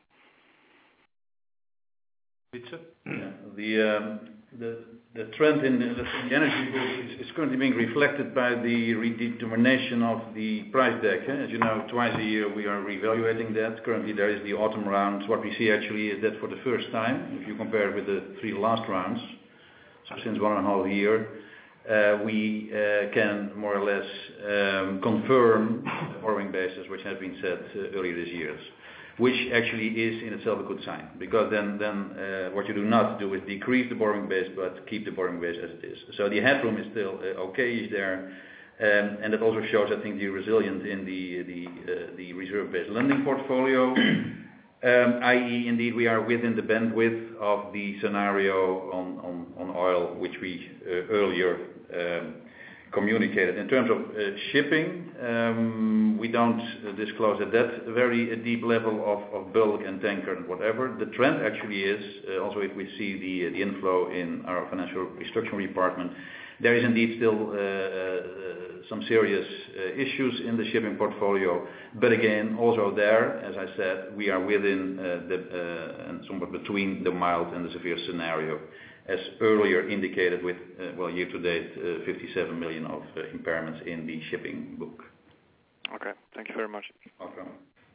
Yeah, the, um, the the trend in the, the energy book is, is currently being reflected by the redetermination of the price deck. Eh? As you know, twice a year we are reevaluating that. Currently there is the autumn round. What we see actually is that for the first time, if you compare it with the three last rounds, so since one and a half year, uh, we uh, can more or less um, confirm the borrowing basis which has been set uh, earlier this year, which actually is in itself a good sign, because then, then uh, what you do not do is decrease the borrowing base, but keep the borrowing base as it is. So the headroom is still uh, okay, is there, um, and it also shows, I think, the resilience in the the, uh, the reserve-based lending portfolio, um, that is, indeed, we are within the bandwidth of the scenario on, on, on oil, which we uh, earlier um, communicated. In terms of uh, shipping, um, we don't uh, disclose at that very uh, deep level of, of bulk and tanker and whatever. The trend actually is, uh, also if we see the, uh, the inflow in our financial restructuring department, there is indeed still uh, uh, some serious uh, issues in the shipping portfolio. But again, also there, as I said, we are within uh, the, uh, and somewhat between the mild and the severe scenario, as earlier indicated with, uh, well, year-to-date, uh, fifty-seven million of uh, impairments in the shipping book. Okay, thank you very much. Welcome.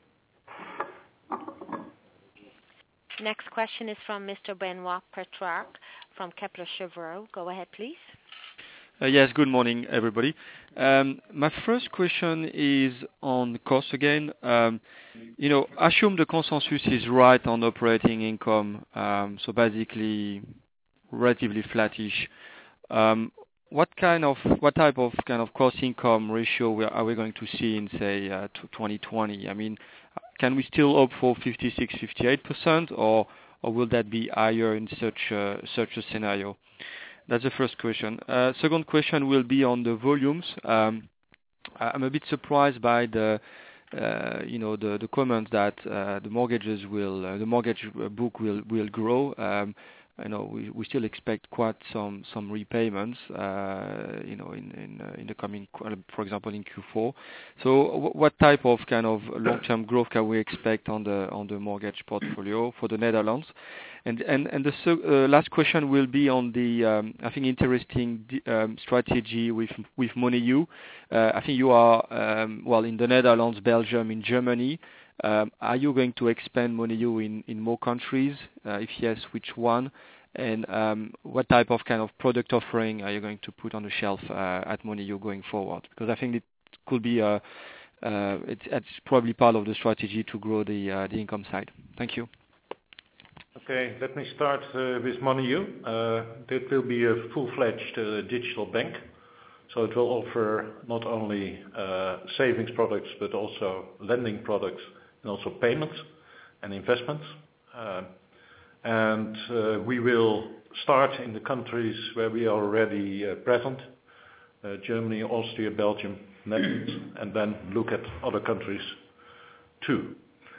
Next question is from Mister Benoit Pétrarque from Kepler Cheuvreux. Go ahead, please. Uh, yes, good morning, everybody. Um, my first question is on cost again. Um, you know, assume the consensus is right on operating income, um, so basically relatively flattish. Um, what kind of, what type of kind of cost-income ratio are we going to see in, say, uh, twenty twenty? I mean, can we still hope for fifty-six, fifty-eight percent, or or will that be higher in such uh, such a scenario? That's the first question. Uh, second question will be on the volumes. Um, I'm a bit surprised by the uh, you know the the comment that uh, the mortgages will uh, the mortgage book will will grow. Um, You know, we we still expect quite some some repayments, uh, you know, in in uh, in the coming, for example, in Q four. So, w- what type of kind of long-term growth can we expect on the on the mortgage portfolio for the Netherlands? And and and the so, uh, last question will be on the um, I think interesting d- um, strategy with with Moneyou. Uh, I think you are um, well in the Netherlands, Belgium, in Germany. Um, are you going to expand Moneyou in, in more countries? Uh, if yes, which one? And um, what type of kind of product offering are you going to put on the shelf uh, at Moneyou going forward? Because I think it could be a, uh, it's, it's probably part of the strategy to grow the uh, the income side. Thank you. Okay, let me start uh, with Moneyou. Uh, it will be a full-fledged uh, digital bank. So it will offer not only uh, savings products but also lending products and also payments and investments. Uh, and uh, we will start in the countries where we are already uh, present, uh, Germany, Austria, Belgium, Netherlands, and then look at other countries too.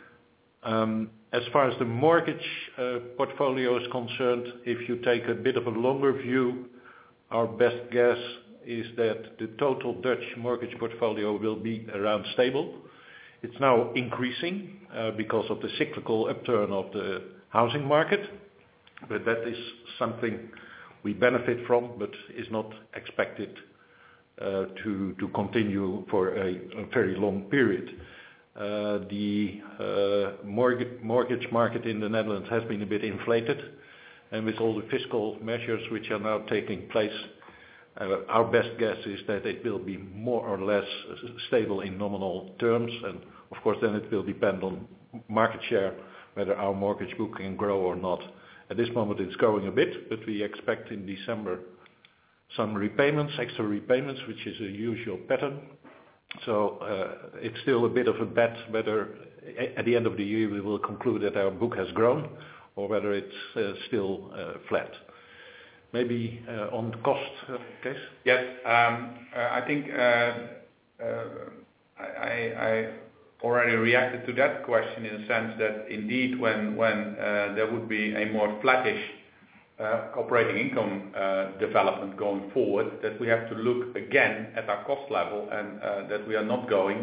Um, as far as the mortgage uh, portfolio is concerned, if you take a bit of a longer view, our best guess is that the total Dutch mortgage portfolio will be around stable. It's now increasing uh, because of the cyclical upturn of the housing market, but that is something we benefit from, but is not expected uh, to to continue for a, a very long period. Uh, the uh, mortgage, mortgage market in the Netherlands has been a bit inflated, and with all the fiscal measures which are now taking place, Uh, our best guess is that it will be more or less stable in nominal terms, and of course then it will depend on market share, whether our mortgage book can grow or not. At this moment it's growing a bit, but we expect in December some repayments, extra repayments, which is a usual pattern. So uh, it's still a bit of a bet whether at the end of the year we will conclude that our book has grown or whether it's uh, still uh, flat. Maybe uh, on cost, uh, Kees? Yes, um, uh, I think uh, uh, I, I already reacted to that question in the sense that indeed when, when uh, there would be a more flattish uh, operating income uh, development going forward, that we have to look again at our cost level and uh, that we are not going,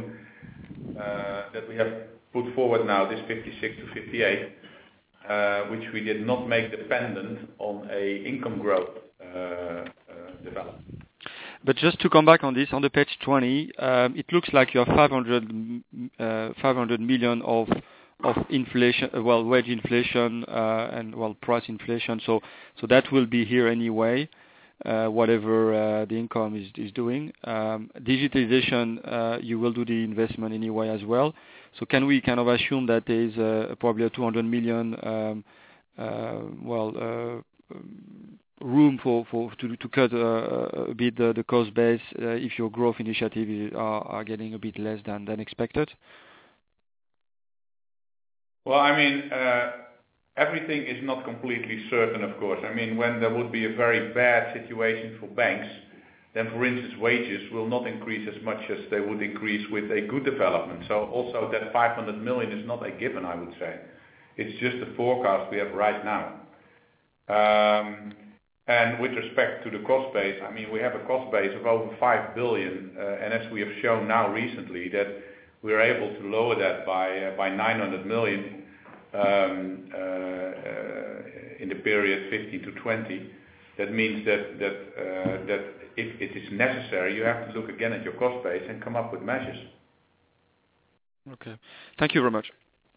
uh, that we have put forward now this fifty-six to fifty-eight. Uh, which we did not make dependent on a income growth uh, uh, development. But just to come back on this, on the page twenty, um, it looks like you have five hundred, uh, five hundred million of of inflation, uh, well, wage inflation uh, and well, price inflation. So so that will be here anyway, uh, whatever uh, the income is is doing. Um, digitalization, uh, you will do the investment anyway as well. So can we kind of assume that there is uh, probably a two hundred million um, uh, well uh, room for, for to, to cut uh, a bit the, the cost base uh, if your growth initiatives are, are getting a bit less than, than expected? Well, I mean, uh, everything is not completely certain, of course. I mean, when there would be a very bad situation for banks, then for instance wages will not increase as much as they would increase with a good development. So also that five hundred million is not a given, I would say. It's just the forecast we have right now. Um, and with respect to the cost base, I mean we have a cost base of over five billion, uh, and as we have shown now recently that we are able to lower that by uh, by nine hundred million um, uh, uh, in the period fifteen to twenty. That means that that uh, that if it is necessary, you have to look again at your cost base and come up with measures. Okay. Thank you very much.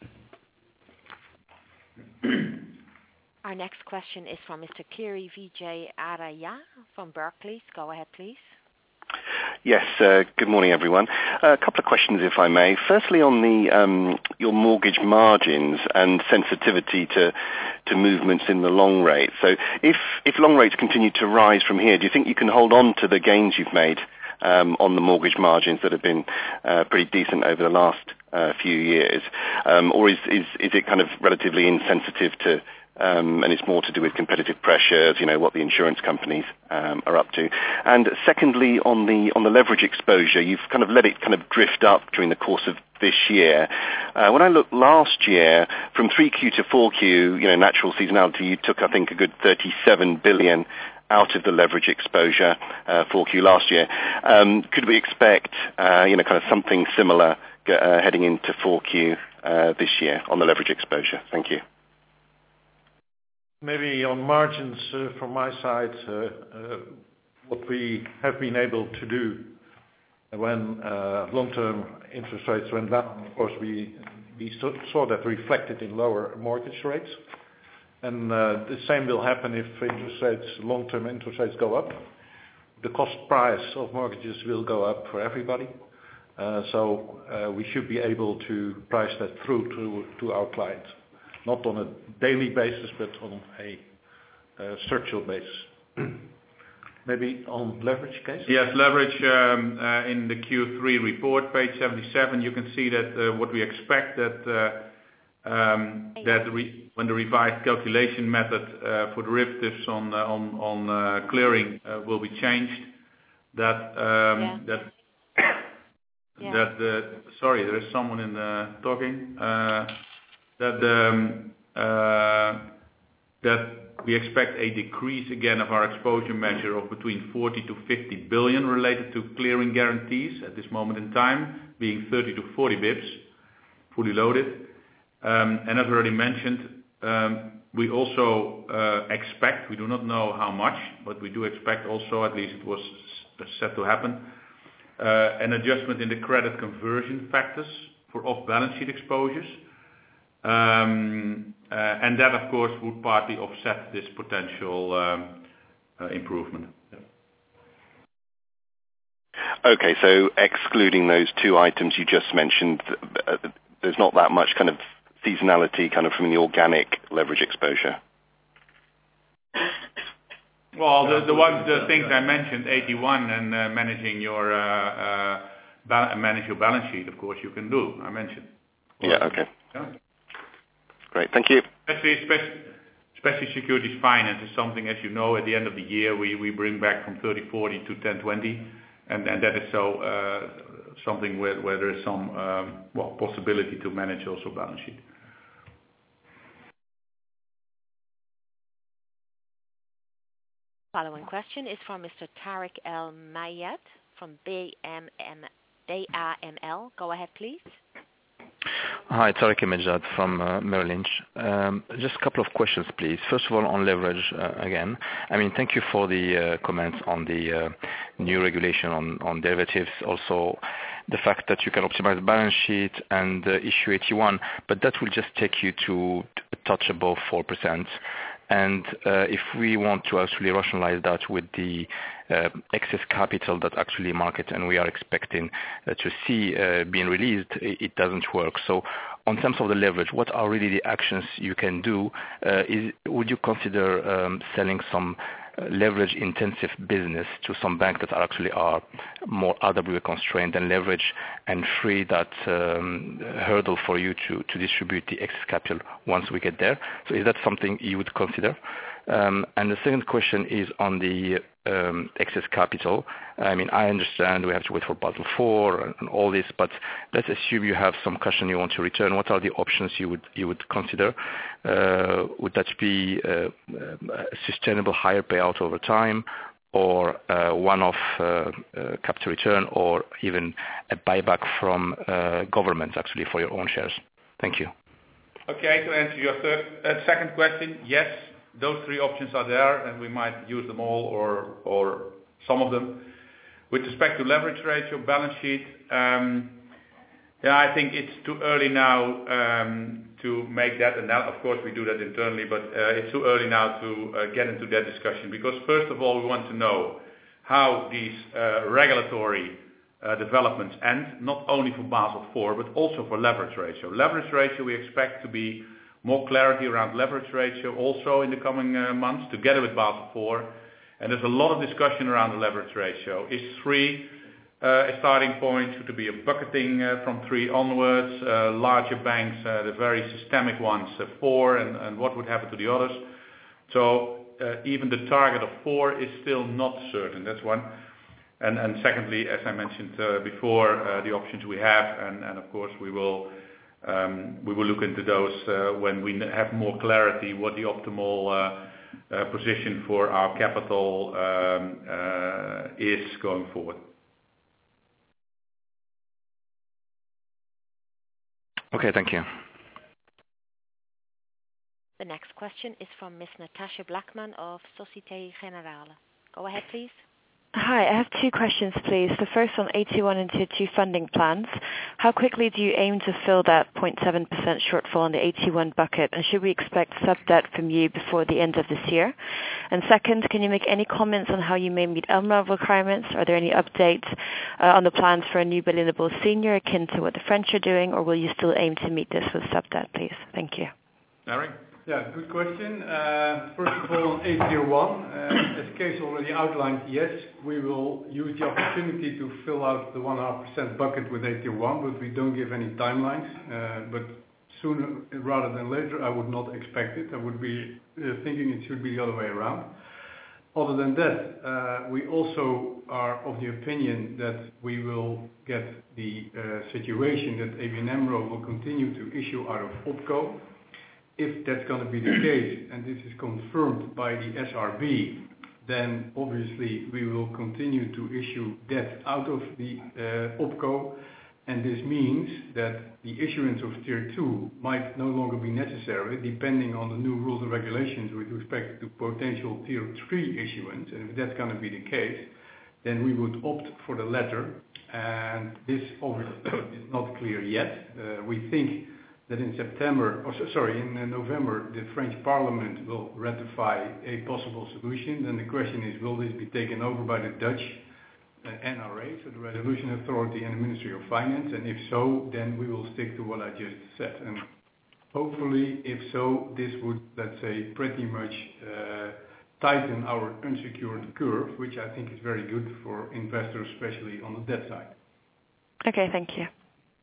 Our next question is from Mister Kiri Vijay Araya from Barclays. Go ahead, please. Yes, uh, good morning, everyone. Uh, a couple of questions, if I may. Firstly, on the um, your mortgage margins and sensitivity to to movements in the long rate. So if if long rates continue to rise from here, do you think you can hold on to the gains you've made um, on the mortgage margins that have been uh, pretty decent over the last uh, few years? Um, or is, is, is it kind of relatively insensitive to Um, and it's more to do with competitive pressures, you know, what the insurance companies um, are up to. And secondly, on the on the leverage exposure, you've kind of let it kind of drift up during the course of this year. Uh, when I looked last year, from three Q to four Q, you know, natural seasonality, you took, I think, a good thirty-seven billion out of the leverage exposure uh, four Q last year. Um, could we expect, uh, you know, kind of something similar uh, heading into four Q uh, this year on the leverage exposure? Thank you. Maybe on margins uh, from my side, uh, uh, what we have been able to do when uh, long-term interest rates went down, of course, we we saw that reflected in lower mortgage rates. And uh, the same will happen if interest rates, long-term interest rates go up. The cost price of mortgages will go up for everybody. Uh, so uh, we should be able to price that through to, to our clients. Not on a daily basis, but on a uh, structural basis. Maybe on leverage case? Yes, leverage um, uh, in the Q three report, page seventy-seven, you can see that uh, what we expect that uh, um, that re- when the revised calculation method uh, for derivatives on uh, on on uh, clearing uh, will be changed, that um, yeah. that yeah. that the sorry, there is someone in the talking. Uh, that um, uh, that we expect a decrease again of our exposure measure of between forty to fifty billion related to clearing guarantees at this moment in time, being thirty to forty bips, fully loaded. Um, and as already mentioned, um, we also uh, expect, we do not know how much, but we do expect also, at least it was set to happen, uh, an adjustment in the credit conversion factors for off-balance sheet exposures. Um, uh, and that, of course, would partly offset this potential um, uh, improvement. Okay, so excluding those two items you just mentioned, uh, there's not that much kind of seasonality kind of from the organic leverage exposure. Well, the, the ones, the things I mentioned, eighty-one and uh, managing your uh, uh, ba- manage your balance sheet, of course, you can do. I mentioned. Yeah. Okay. Yeah. Great. Thank you. Especially, especially, especially securities finance is something, as you know, at the end of the year we, we bring back from thirty forty to ten twenty, and, and that is so uh, something where, where there is some um, well possibility to manage also balance sheet. Following question is from Mister Tariq El Mayed from B M M, B A M L. Go ahead, please. Hi, Tariq El Mayed from uh, Merrill Lynch. Um, just a couple of questions, please. First of all, on leverage uh, again. I mean, thank you for the uh, comments on the uh, new regulation on, on derivatives. Also, the fact that you can optimize the balance sheet and uh, issue eighty-one, but that will just take you to a touch above four percent. And uh, if we want to actually rationalize that with the uh, excess capital that actually market and we are expecting uh, to see uh, being released, it, it doesn't work. So on terms of the leverage, what are really the actions you can do? Uh, is, would you consider um, selling some uh, leverage intensive business to some banks that are actually are more R W A constrained and leverage and free that um, hurdle for you to, to distribute the excess capital once we get there? So is that something you would consider? Um, and the second question is on the um, excess capital. I mean, I understand we have to wait for Basel four and, and all this, but let's assume you have some cushion you want to return. What are the options you would you would consider? Uh, would that be uh, a sustainable higher payout over time, or uh, one-off uh, uh, capital return, or even a buyback from uh, governments actually for your own shares? Thank you. Okay, to answer your third, uh, second question, yes. Those three options are there, and we might use them all or or some of them. With respect to leverage ratio, balance sheet, um, yeah, I think it's too early now um, to make that. And now, of course, we do that internally, but uh, it's too early now to uh, get into that discussion because, first of all, we want to know how these uh, regulatory uh, developments end, not only for Basel four, but also for leverage ratio. Leverage ratio, we expect to be more clarity around leverage ratio also in the coming uh, months together with Basel four. And there's a lot of discussion around the leverage ratio. Is three uh, a starting point? Should there be a bucketing uh, from three onwards? Uh, larger banks, uh, the very systemic ones, uh, four, and, and what would happen to the others? So uh, even the target of four is still not certain. That's one. And, and secondly, as I mentioned uh, before, uh, the options we have, and, and of course we will um, we will look into those uh, when we have more clarity what the optimal uh, uh, position for our capital um, uh, is going forward. Okay, thank you. The next question is from Miss Natasha Blackman of Societe Generale. Go ahead, please. Hi, I have two questions, please. The first on A T one and Tier two funding plans. How quickly do you aim to fill that zero point seven percent shortfall in the A T one bucket, and should we expect sub-debt from you before the end of this year? And second, can you make any comments on how you may meet M R E L requirements? Are there any updates uh, on the plans for a new billable senior akin to what the French are doing, or will you still aim to meet this with sub-debt, please? Thank you. Larry? Yeah, good question. Uh, First of all, on A Tier one, uh, as Kees already outlined, yes, we will use the opportunity to fill out the one point five percent bucket with A Tier one, but we don't give any timelines. Uh, But sooner rather than later, I would not expect it. I would be uh, thinking it should be the other way around. Other than that, uh, we also are of the opinion that we will get the uh, situation that A B N AMRO will continue to issue out of OpCo. If that's going to be the case, and this is confirmed by the S R B, then obviously we will continue to issue debt out of the uh, OpCo, and this means that the issuance of Tier two might no longer be necessary, depending on the new rules and regulations with respect to potential Tier three issuance. And if that's going to be the case, then we would opt for the latter, and this obviously is not clear yet. Uh, we think that in September, or sorry, in November, the French Parliament will ratify a possible solution. Then the question is, will this be taken over by the Dutch uh, N R A, so the Resolution Authority and the Ministry of Finance? And if so, then we will stick to what I just said. And hopefully, if so, this would, let's say, pretty much uh, tighten our unsecured curve, which I think is very good for investors, especially on the debt side. Okay, thank you.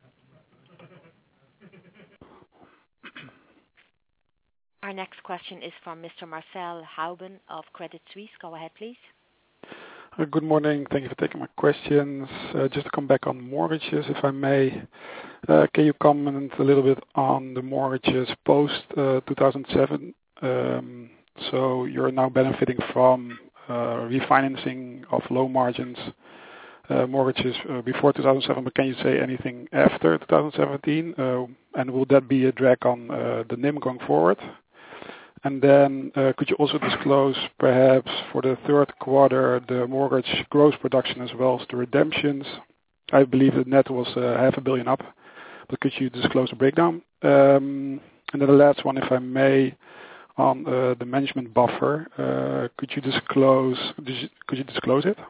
Our next question is from Mister Marcel Houben of Credit Suisse. Go ahead, please. Uh, Good morning. Thank you for taking my questions. Uh, Just to come back on mortgages, if I may. Uh, Can you comment a little bit on the mortgages post uh, two thousand seven? Um, So you're now benefiting from uh, refinancing of low margins uh, mortgages uh, before two thousand seven, but can you say anything after two thousand seventeen? Uh, And will that be a drag on uh, the N I M going forward? And then uh, could you also disclose perhaps for the third quarter the mortgage gross production as well as the redemptions? I believe the net was uh, half a billion up, but could you disclose a breakdown? Um, and then the last one, if I may, on uh, the management buffer, uh, could you disclose could you disclose it?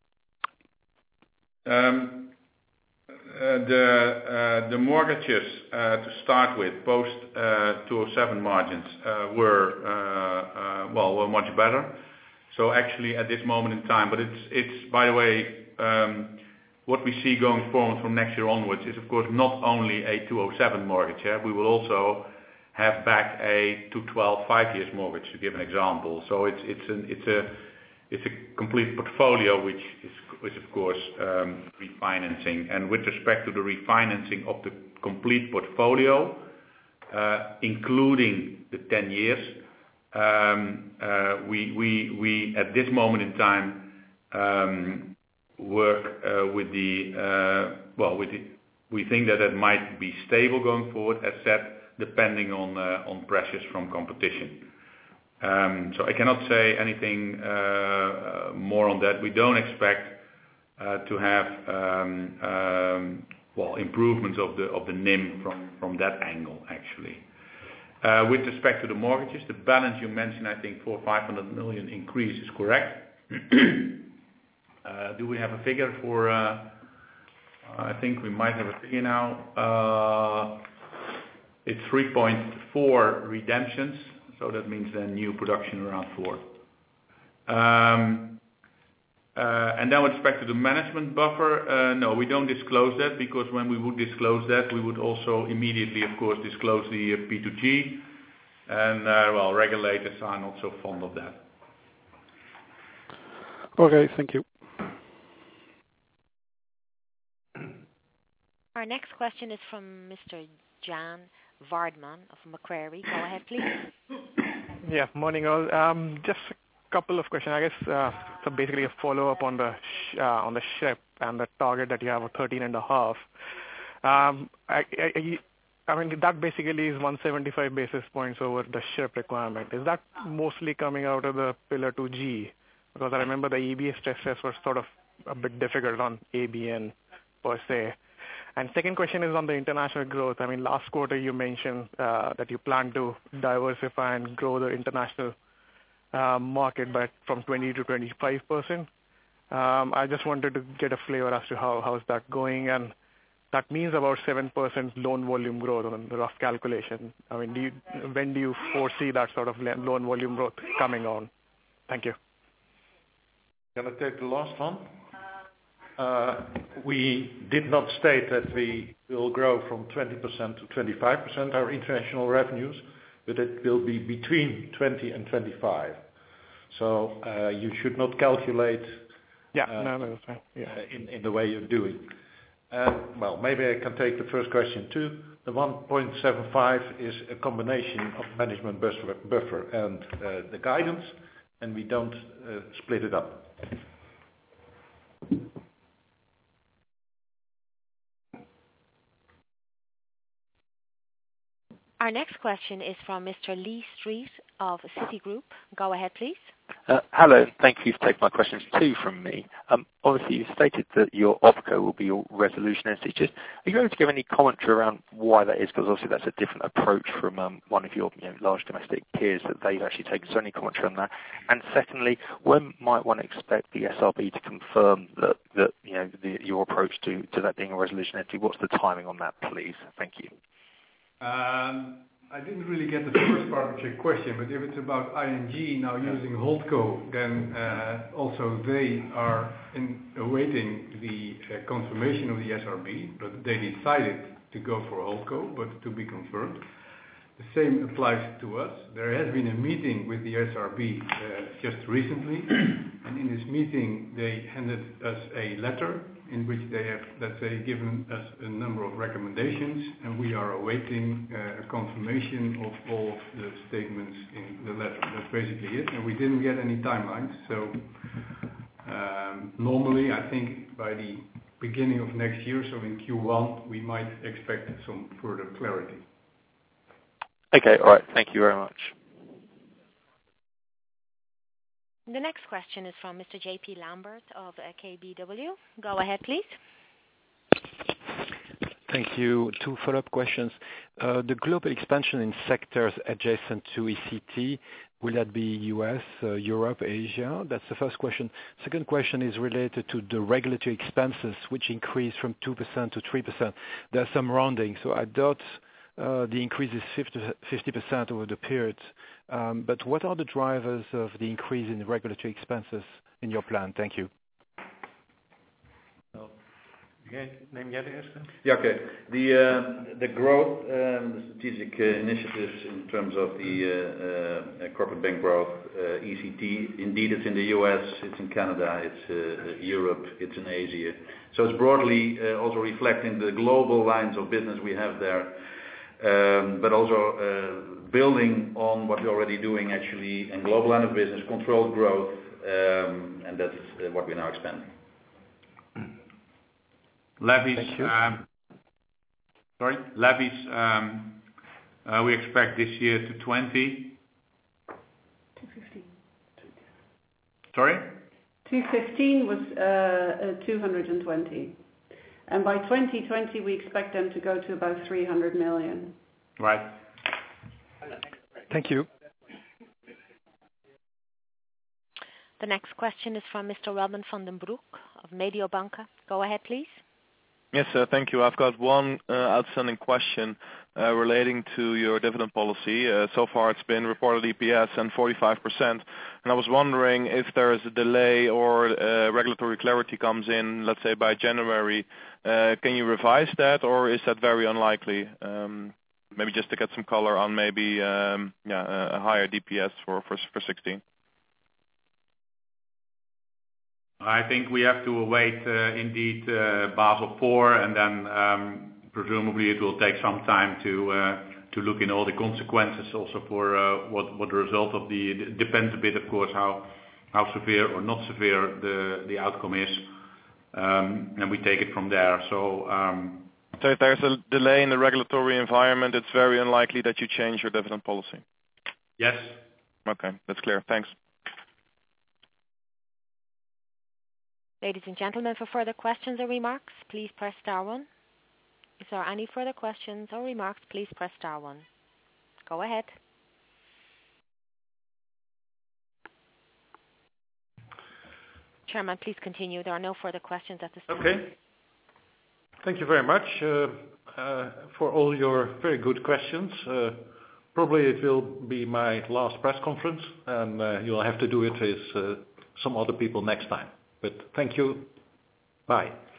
Um, Uh, the uh, the mortgages uh, to start with post uh, two thousand seven margins uh, were uh, uh, well were much better. So actually at this moment in time, but it's it's by the way um, what we see going forward from next year onwards is of course not only a two thousand seven mortgage. Yeah? We will also have back a two thousand twelve five years mortgage, to give an example. So it's it's an it's a it's a complete portfolio which is is of course um, refinancing. And with respect to the refinancing of the complete portfolio, uh, including the ten years, um, uh, we we we at this moment in time um, work uh, with the uh, well with the, we think that it might be stable going forward, as said, depending on uh, on pressures from competition. Um, so I cannot say anything uh, uh, more on that. We don't expect uh, to have um, um, well improvements of the of the N I M from from that angle actually. Uh, with respect to the mortgages, the balance you mentioned, I think four five hundred million increase is correct. uh, do we have a figure for? Uh, I think we might have a figure now. Uh, it's three point four redemptions. So that means then new production around four. Um, Uh, and then with respect to the management buffer, uh, no, we don't disclose that, because when we would disclose that, we would also immediately, of course, disclose the uh, P two G. And, uh, well, regulators are not so fond of that. Okay, thank you. Our next question is from Mister Jan Vardman of Macquarie. Go ahead, please. Yeah, morning all. Um, just a couple of questions. I guess uh, so. Basically, a follow up on the sh- uh, on the ship and the target that you have of thirteen and a half. Um, I, I, I mean that basically is one hundred seventy-five basis points over the ship requirement. Is that mostly coming out of the Pillar two G? Because I remember the E B A stress tests were sort of a bit difficult on A B N per se. And second question is on the international growth. I mean, last quarter you mentioned uh, that you plan to diversify and grow the international uh, market by from twenty to twenty-five percent. Um, I just wanted to get a flavor as to how how is that going, and that means about seven percent loan volume growth on the rough calculation. I mean, do you, when do you foresee that sort of loan volume growth coming on? Thank you. Can I take the last one? Uh, we did not state that we will grow from twenty percent to twenty-five percent our international revenues, but it will be between twenty and twenty-five. So uh, you should not calculate yeah, uh, no, no, that's fine. Yeah. uh, in, in the way you're doing. Uh, well, maybe I can take the first question too. The one point seven five is a combination of management buffer, buffer and uh, the guidance, and we don't uh, split it up. Our next question is from Mister Lee Street of Citigroup. Go ahead, please. Uh, hello, thank you for taking my questions. Two from me. Um, obviously, you stated that your OpCo will be your resolution entity. Just, are you able to give any commentary around why that is? Because obviously that's a different approach from um, one of your you know, large domestic peers that they've actually taken. So any commentary on that? And secondly, when might one expect the S R B to confirm that, that you know the, your approach to, to that being a resolution entity? What's the timing on that, please? Thank you. Um, I didn't really get the first part of your question, but if it's about I N G now using Holdco, then uh, also they are in, awaiting the uh, confirmation of the S R B, but they decided to go for Holdco, but to be confirmed. The same applies to us. There has been a meeting with the S R B uh, just recently, and in this meeting they handed us a letter in which they have, let's say, given us a number of recommendations, and we are awaiting uh, a confirmation of all of the statements in the letter. That's basically it, and we didn't get any timelines. So um, normally, I think by the beginning of next year, so in Q one, we might expect some further clarity. Okay, all right. Thank you very much. The next question is from Mister J P Lambert of uh, K B W. Go ahead, please. Thank you. Two follow-up questions. Uh, the global expansion in sectors adjacent to E C T, will that be U S, uh, Europe, Asia? That's the first question. Second question is related to the regulatory expenses, which increased from two percent to three percent. There's some rounding, so I doubt uh, the increase is fifty percent over the period. Um, but what are the drivers of the increase in regulatory expenses in your plan? Thank you. Neem jij de eerste? Yeah, okay. The uh, the growth, um, the strategic uh, initiatives in terms of the uh, uh, corporate bank growth, uh, E C T, indeed it's in the U S, it's in Canada, it's uh, Europe, it's in Asia. So it's broadly uh, also reflecting the global lines of business we have there, um, but also uh, building on what we're already doing actually in global line of business, controlled growth, um, and that's uh, what we're now expanding. Levies, um, sorry, levies, um, uh, we expect this year to twenty. two fifteen. Sorry? two fifteen was uh, uh, two hundred twenty. And by twenty twenty we expect them to go to about three hundred million. Right. Thank you. The next question is from Mister Robin van den Broek of Mediobanca. Go ahead, please. Yes, sir. Thank you. I've got one uh, outstanding question uh, relating to your dividend policy. Uh, so far it's been reported E P S and forty-five percent. And I was wondering if there is a delay or uh, regulatory clarity comes in, let's say by January, uh, can you revise that, or is that very unlikely? Um, maybe just to get some color on maybe um, yeah, a higher D P S for, for, for sixteen. I think we have to await uh, indeed uh, Basel four, and then um, presumably it will take some time to uh, to look in all the consequences also for uh, what what the result of the it depends a bit, of course, how how severe or not severe the the outcome is, um, and we take it from there. So. Um, so if there's a delay in the regulatory environment, it's very unlikely that you change your dividend policy. Yes. Okay, that's clear. Thanks. Ladies and gentlemen, for further questions or remarks, please press star one. If there are any further questions or remarks, please press star one. Go ahead. Chairman, please continue. There are no further questions at this time. Okay. Thank you very much uh, uh, for all your very good questions. Uh, probably it will be my last press conference, and uh, you'll have to do it with uh, some other people next time. But thank you. Bye.